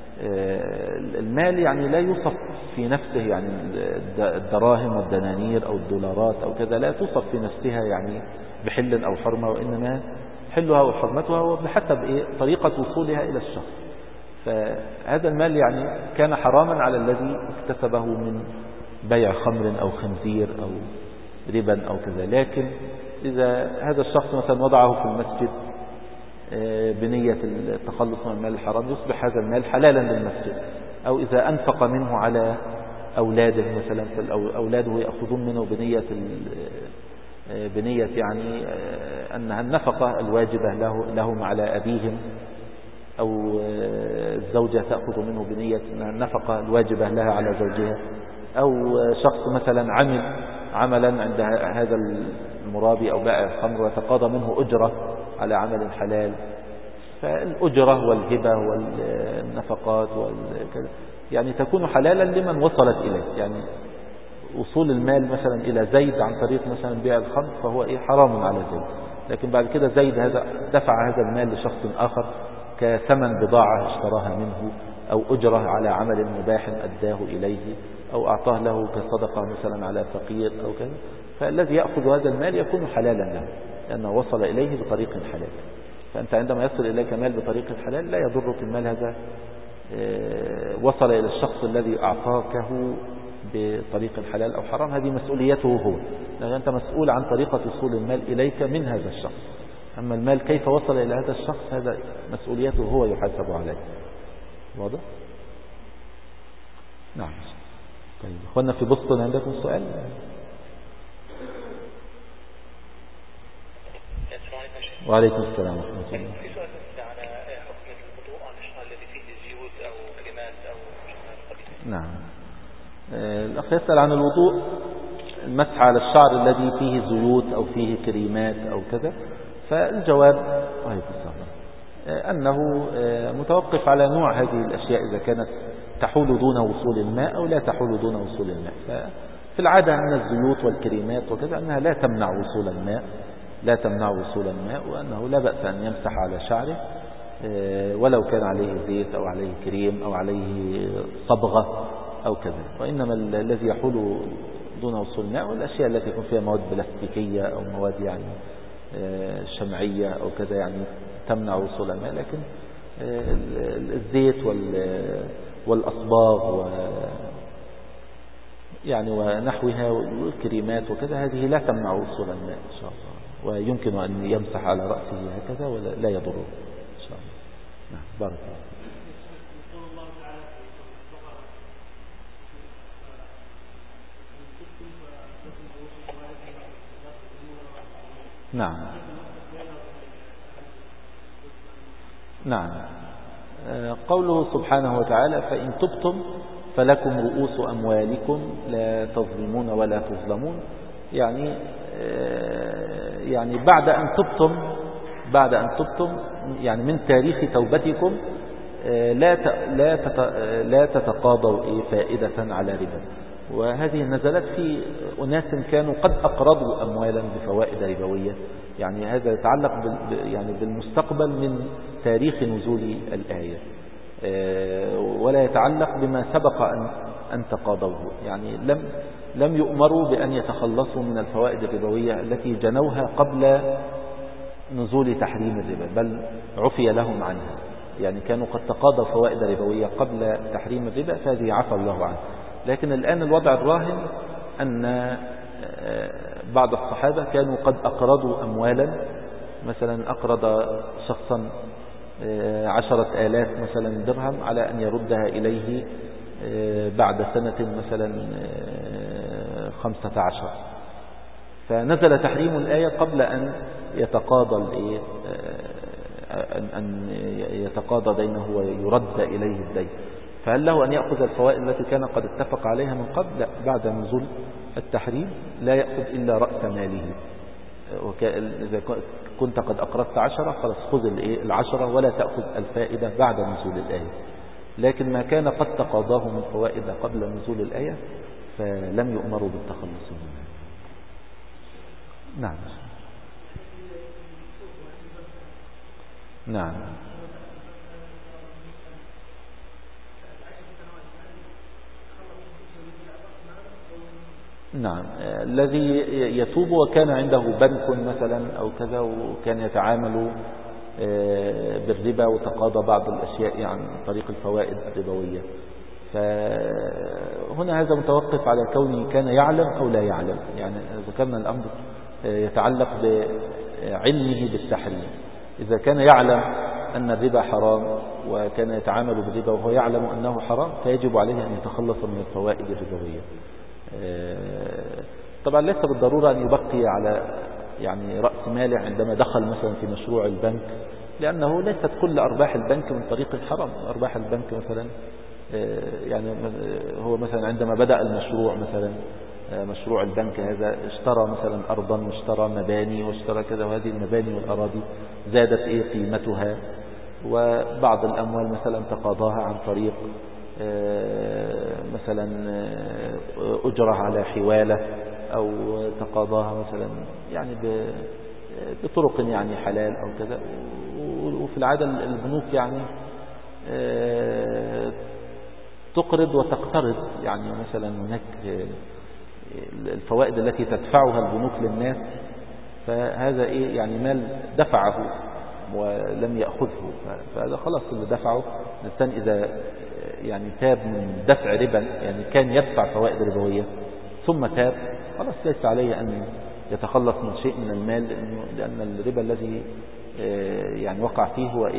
المال يعني لا يوصف في نفسه، يعني الدراهم والدنانير أو الدولارات أو كذا لا توصف في نفسها يعني بحل أو حرمة، وإنما حلها وحرمتها وبحسب طريقة وصولها إلى الشخص. فهذا المال يعني كان حراما على الذي اكتسبه من بيع خمر أو خنزير أو ربا أو كذا، لكن إذا هذا الشخص مثلا وضعه في المسجد بنية التخلص من المال الحرام، يصبح هذا المال حلالا للمسجد. أو إذا أنفق منه على أولاده مثلا، فأولاده يأخذون منه بنية يعني أنها النفقة الواجبة لهم على أبيهم أو الزوجة تأخذ منه بنية النفقة الواجبة لها على زوجها، أو شخص مثلا عملا عند هذا المرابي أو بائع الخمر ويتقاضى منه أجرة على عمل حلال، فالأجرة والهبة والنفقات يعني تكون حلالا لمن وصلت إليه. يعني وصول المال مثلا إلى زيد عن طريق مثلا بيع الخمر فهو حرام على زيد، لكن بعد كده زيد هذا دفع هذا المال لشخص آخر كثمن بضاعة اشتراها منه، أو أجرة على عمل مباح أداه إليه، أو أعطاه له كصدقة مثلا على فقير أو كذا، فالذي يأخذ هذا المال يكون حلالا له لأنه وصل إليه بطريق حلال. فأنت عندما يصل إليك مال بطريق حلال لا يضرك المال هذا وصل إلى الشخص الذي أعطاكه بطريق حلال أو حرام، هذه مسؤوليته هو، لأن أنت مسؤول عن طريقة وصول المال إليك من هذا الشخص. أما المال كيف وصل إلى هذا الشخص هذا مسؤوليته هو يحاسب عليه. واضح؟ نعم. طيب أخوانا في بوسطن عندكم سؤال؟ وعليكم السلام ورحمة الله. في سؤال على حكم الوضوء الذي فيه زيوت أو كريمات أو شيء. نعم. الأخ يسأل عن الوضوء المسح على الشعر الذي فيه زيوت أو فيه كريمات أو كذا، فالجواب أنه متوقف على نوع هذه الأشياء إذا كانت تحول دون وصول الماء أو لا تحول دون وصول الماء. ففي العادة أن الزيوت والكريمات وكذا أنها لا تمنع وصول الماء، وأنه لا بأس أن يمسح على شعره ولو كان عليه زيت أو عليه كريم أو عليه صبغة أو كذا. وإنما الذي يحول دون وصول الماء والأشياء التي يكون فيها مواد بلاستيكية أو مواد يعني شمعية أو كذا يعني تمنع وصول الماء، لكن الزيت والأصباغ يعني ونحوها والكريمات وكذا هذه لا تمنع وصول الماء إن شاء الله، ويمكن أن يمسح على رأسه هكذا ولا يضره إن شاء الله. نعم بارك الله. نعم. قوله سبحانه وتعالى فإن تبتم فلكم رؤوس أموالكم لا تظلمون ولا تظلمون، يعني بعد أن تبتم يعني من تاريخ توبتكم لا تتقاضوا فائدة على ربا. وهذه نزلت في أناس كانوا قد أقرضوا أموالا بفوائد ربوية، يعني هذا يتعلق يعني بالمستقبل من تاريخ نزول الآية، ولا يتعلق بما سبق أن تقاضوه. يعني لم يؤمروا بأن يتخلصوا من الفوائد الربوية التي جنوها قبل نزول تحريم الربا، بل عفي لهم عنها. يعني كانوا قد تقاضوا فوائد ربوية قبل تحريم الربا فهذه عفى الله عنها. لكن الآن الوضع الراهن أن بعض الصحابة كانوا قد أقرضوا أموالا، مثلا أقرض شخصا 10,000 مثلا درهم على أن يردها إليه بعد سنة مثلا 15، فنزل تحريم الآية قبل أن يتقاضى دينه ويرد إليه الدين. فهل له أن يأخذ الفوائد التي كان قد اتفق عليها من قبل؟ لا، بعد نزول التحريم لا يأخذ إلا رأس ماله. إذا كنت قد أقرضت 10 خلاص خذ 10 ولا تأخذ الفائدة بعد نزول الآية. لكن ما كان قد تقاضاه من فوائد قبل نزول الآية فلم يؤمروا بالتخلص منه. نعم. نعم. نعم. الذي يتوب وكان عنده بنك مثلا أو كذا وكان يتعامل بالربا وتقاضى بعض الأشياء عن طريق الفوائد الربوية، فهنا هذا متوقف على كونه كان يعلم أو لا يعلم. يعني ذكرنا الأمر يتعلق بعلمه بالتحريم. إذا كان يعلم أن الربا حرام وكان يتعامل بالربا وهو يعلم أنه حرام فيجب عليه أن يتخلص من الفوائد الربوية. طبعا ليس بالضرورة أن يبقي على يعني رأس ماله عندما دخل مثلا في مشروع البنك لأنه ليست كل أرباح البنك من طريق الحرام. أرباح البنك مثلا يعني هو مثلا عندما بدأ المشروع مثلا مشروع البنك هذا اشترى مثلا أرضا واشترى مباني واشترى كذا، وهذه المباني والأراضي زادت قيمتها، وبعض الأموال مثلا تقاضاها عن طريق مثلا أجرة على حوالة، أو تقاضاها مثلا يعني بطرق يعني حلال أو كذا. وفي العادة البنوك يعني تقرض وتقترض، يعني مثلا هناك الفوائد التي تدفعها البنوك للناس، فهذا يعني مال دفعه ولم يأخذه، فهذا خلاص اللي دفعه. الإنسان إذا يعني تاب من دفع ربا، يعني كان يدفع فوائد ربوية ثم تاب، خلاص ليس عليه أن يتخلص من شيء من المال، لأن الربا الذي يعني وقع فيه هو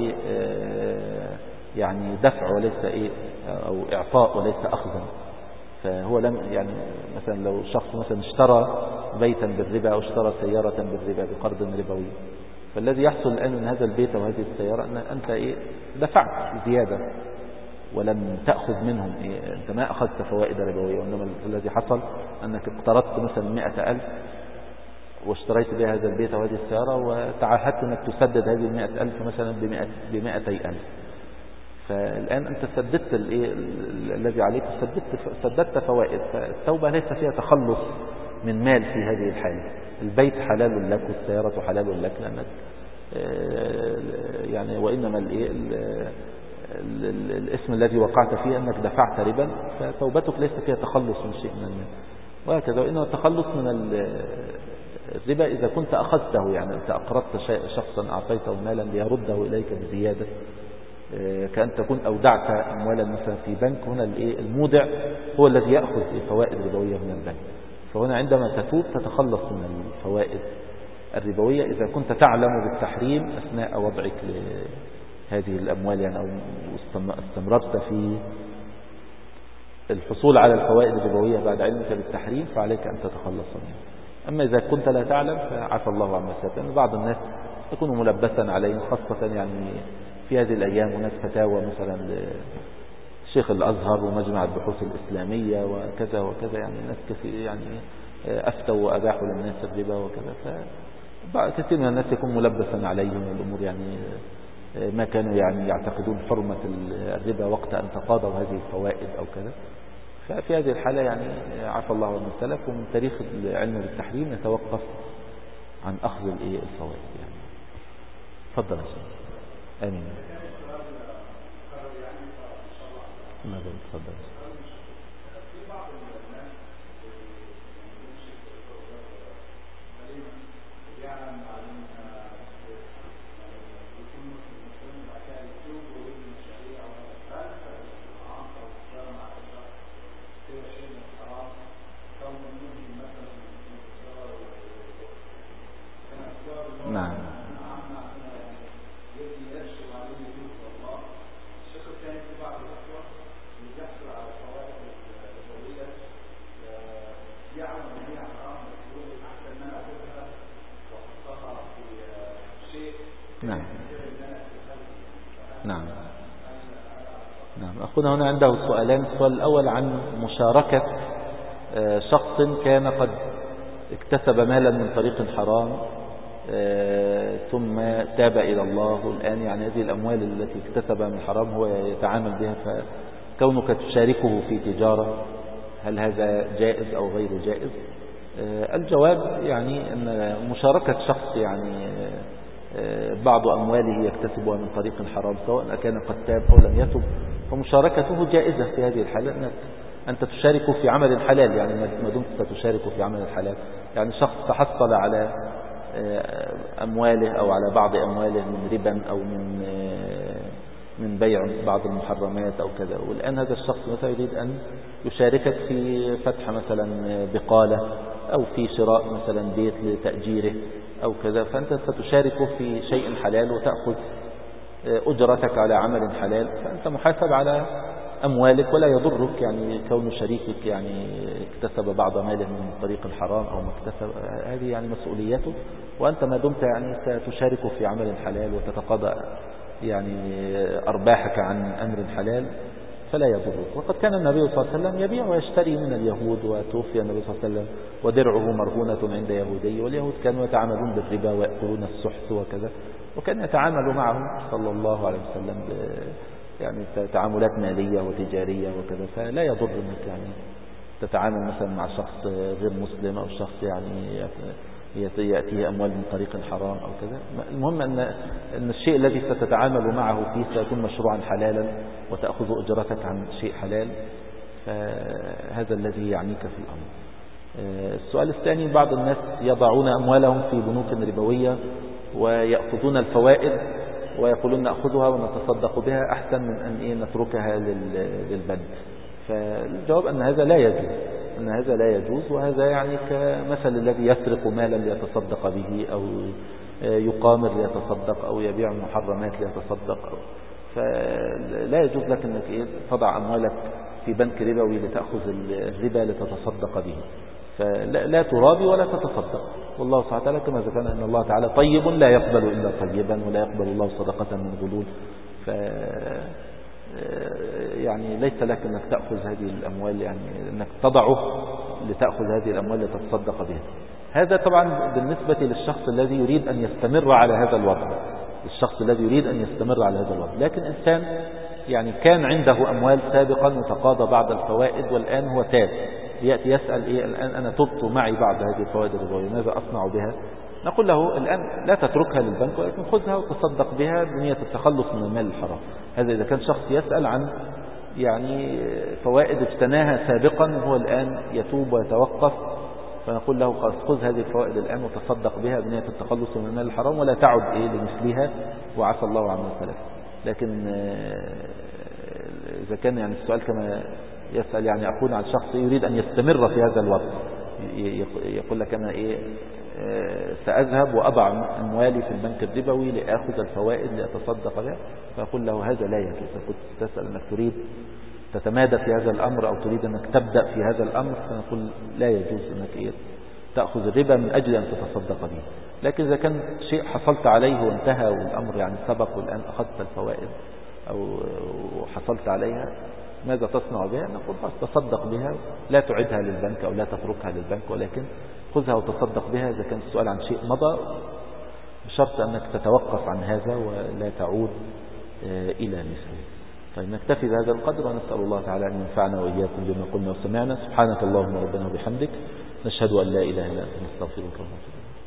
يعني دفع وليس أو إعطاء وليس أخذا. فهو لم يعني مثلا لو شخص مثلا اشترى بيتا بالربا أو اشترى سيارة بالربا بقرض ربوي، فالذي يحصل الآن من هذا البيت وهذه السيارة أن أنت دفعت زيادة ولم تأخذ منهم أنت ما أخذت فوائد ربوية، وإنما الذي حصل أنك اقترضت مثلا 100,000 واشتريت بها هذا البيت وهذه السيارة، وتعهدت أنك تسدد هذه 100,000 مثلا ب200,000. فالآن أنت سددت الذي عليك، سددت فوائد. فالتوبة ليس فيها تخلص من مال في هذه الحالة. البيت حلال لك والسيارة حلال لك، لأنك يعني وإنما الاسم الذي وقعت فيه أنك دفعت ربا، فتوبتك ليس فيها تخلص من شيء من المال. وهكذا وإنما التخلص من الربا إذا كنت أخذته، يعني أنت أقرضت شخصا أعطيته مالا ليرده إليك بزيادة، كأن تكون أودعت أموالا مثلا في بنك، هنا المودع هو الذي يأخذ فوائد ربوية من البنك. فهنا عندما تتوب تتخلص من الفوائد الربوية إذا كنت تعلم بالتحريم أثناء وضعك لهذه الأموال، يعني أو استمررت في الحصول على الفوائد الربوية بعد علمك بالتحريم، فعليك أن تتخلص منها. أما إذا كنت لا تعلم فعفى الله عما سلف، لأن بعض الناس يكون ملبسا عليهم، خاصة يعني في هذه الأيام هناك فتاوى مثلا شيخ الأزهر ومجمع البحوث الإسلامية وكذا وكذا، يعني الناس كثير يعني أفتوا وأباحوا للناس الربا وكذا، فكثير من الناس يكون ملبسا عليهم الأمور، يعني ما كانوا يعني يعتقدون حرمة الربا وقت أن تقاضوا هذه الفوائد أو كذا. ففي هذه الحالة يعني عفى الله عن السلف، ومن تاريخ العلم بالتحريم يتوقف عن أخذ الفوائد يعني. تفضل يا شيخ. آمين. ماذا تفضل. نعم. نعم. نعم. نعم. أخونا هنا عنده سؤالان. السؤال الأول عن مشاركة شخص كان قد اكتسب مالا من طريق حرام ثم تاب إلى الله، والآن يعني هذه الأموال التي اكتسبها من حرام هو يتعامل بها، فكونك تشاركه في تجارة، هل هذا جائز أو غير جائز؟ الجواب يعني أن مشاركة شخص يعني بعض أمواله يكتسبها من طريق حرام، سواء كان قد تاب أو لم يتب، فمشاركته جائزة في هذه الحالة، أنك أنت تشارك في عمل حلال، يعني ما دمت ستشارك في عمل الحلال. يعني شخص تحصل على أمواله أو على بعض أمواله من ربا أو من بيع بعض المحرمات أو كذا، والآن هذا الشخص مثلا يريد أن يشاركك في فتح مثلا بقالة أو في شراء مثلا بيت لتأجيره أو كذا، فأنت ستشارك في شيء حلال وتأخذ أجرتك على عمل حلال، فأنت محاسب على أموالك ولا يضرك يعني كون شريكك يعني اكتسب بعض ماله من طريق الحرام أو ما اكتسب، هذه يعني مسؤوليته، وأنت ما دمت يعني ستشارك في عمل حلال وتتقاضى يعني أرباحك عن أمر حلال فلا يضرك. وقد كان النبي صلى الله عليه وسلم يبيع ويشتري من اليهود، وتوفي النبي صلى الله عليه وسلم ودرعه مرهونة عند يهودي، واليهود كانوا يتعاملون بالربا ويأكلون السحت وكذا، وكان يتعامل معهم صلى الله عليه وسلم يعني تعاملات مالية وتجارية وكذا، فلا يضر انك يعني تتعامل مثلا مع شخص غير مسلم أو شخص يعني يأتيه أموال من طريق حرام أو كذا. المهم أن الشيء الذي ستتعامل معه فيه سيكون مشروعا حلالا وتأخذ أجرتك عن شيء حلال، فهذا الذي يعنيك في الأمر. السؤال الثاني: بعض الناس يضعون أموالهم في بنوك ربوية ويأخذون الفوائد ويقولون نأخذها ونتصدق بها أحسن من أن نتركها للبنك. فالجواب أن هذا لا يجوز، أن هذا لا يجوز، وهذا يعني كمثل الذي يسرق مالا ليتصدق به أو يقامر ليتصدق أو يبيع محرمات ليتصدق، فلا يجوز لك أنك تضع أموالك في بنك ربوي لتأخذ الربا لتتصدق به، فلا ترابي ولا تتصدق. والله سبحانه وتعالى كما ذكرنا أن الله تعالى طيب لا يقبل إلا طيبا ولا يقبل الله صدقة من غلول، يعني ليس لك أنك تأخذ هذه الأموال، يعني أنك تضعه لتأخذ هذه الأموال لتتصدق بها. هذا طبعا بالنسبة للشخص الذي يريد أن يستمر على هذا الوضع، الشخص الذي يريد أن يستمر على هذا الوضع. لكن إنسان يعني كان عنده أموال سابقا وتقاضى بعض الفوائد والآن هو تاب، يأتي يسأل الآن أنا تبت معي بعض هذه الفوائد الربوية ماذا أصنع بها؟ نقول له الآن لا تتركها للبنك ولكن خذها وتصدق بها بنية التخلص من المال الحرام. هذا إذا كان شخص يسأل عن يعني فوائد اجتناها سابقا هو الآن يتوب ويتوقف، فنقول له خذ هذه الفوائد الآن وتصدق بها بنية التخلص من المال الحرام ولا تعد لمثلها وعفى الله عما سلف. لكن إذا كان يعني السؤال كما يسأل يعني أكون عن شخص يريد أن يستمر في هذا الوضع، يقول لك أنا سأذهب وأضع أموالي في البنك الربوي لأخذ الفوائد لأتصدق بها، فأقول له هذا لا يجوز. كنت تسأل أنك تريد تتمادى في هذا الأمر أو تريد أنك تبدأ في هذا الأمر، فنقول لا يجوز أنك تأخذ الربا من أجل أن تتصدق به. لكن إذا كان شيء حصلت عليه وانتهى والأمر يعني سبق والآن أخذت الفوائد أو حصلت عليها ماذا تصنع بها؟ نقول تصدق بها، لا تعدها للبنك أو لا تتركها للبنك، ولكن خذها وتصدق بها إذا كان السؤال عن شيء مضى، بشرط أنك تتوقف عن هذا ولا تعود إلى مثله. طيب نكتفي بهذا القدر ونسأل الله تعالى أن ينفعنا وإياكم بما قلنا وسمعنا. سبحانك اللهم ربنا وبحمدك، نشهد أن لا إله إلا أنت، نستغفرك ونتوب إليك.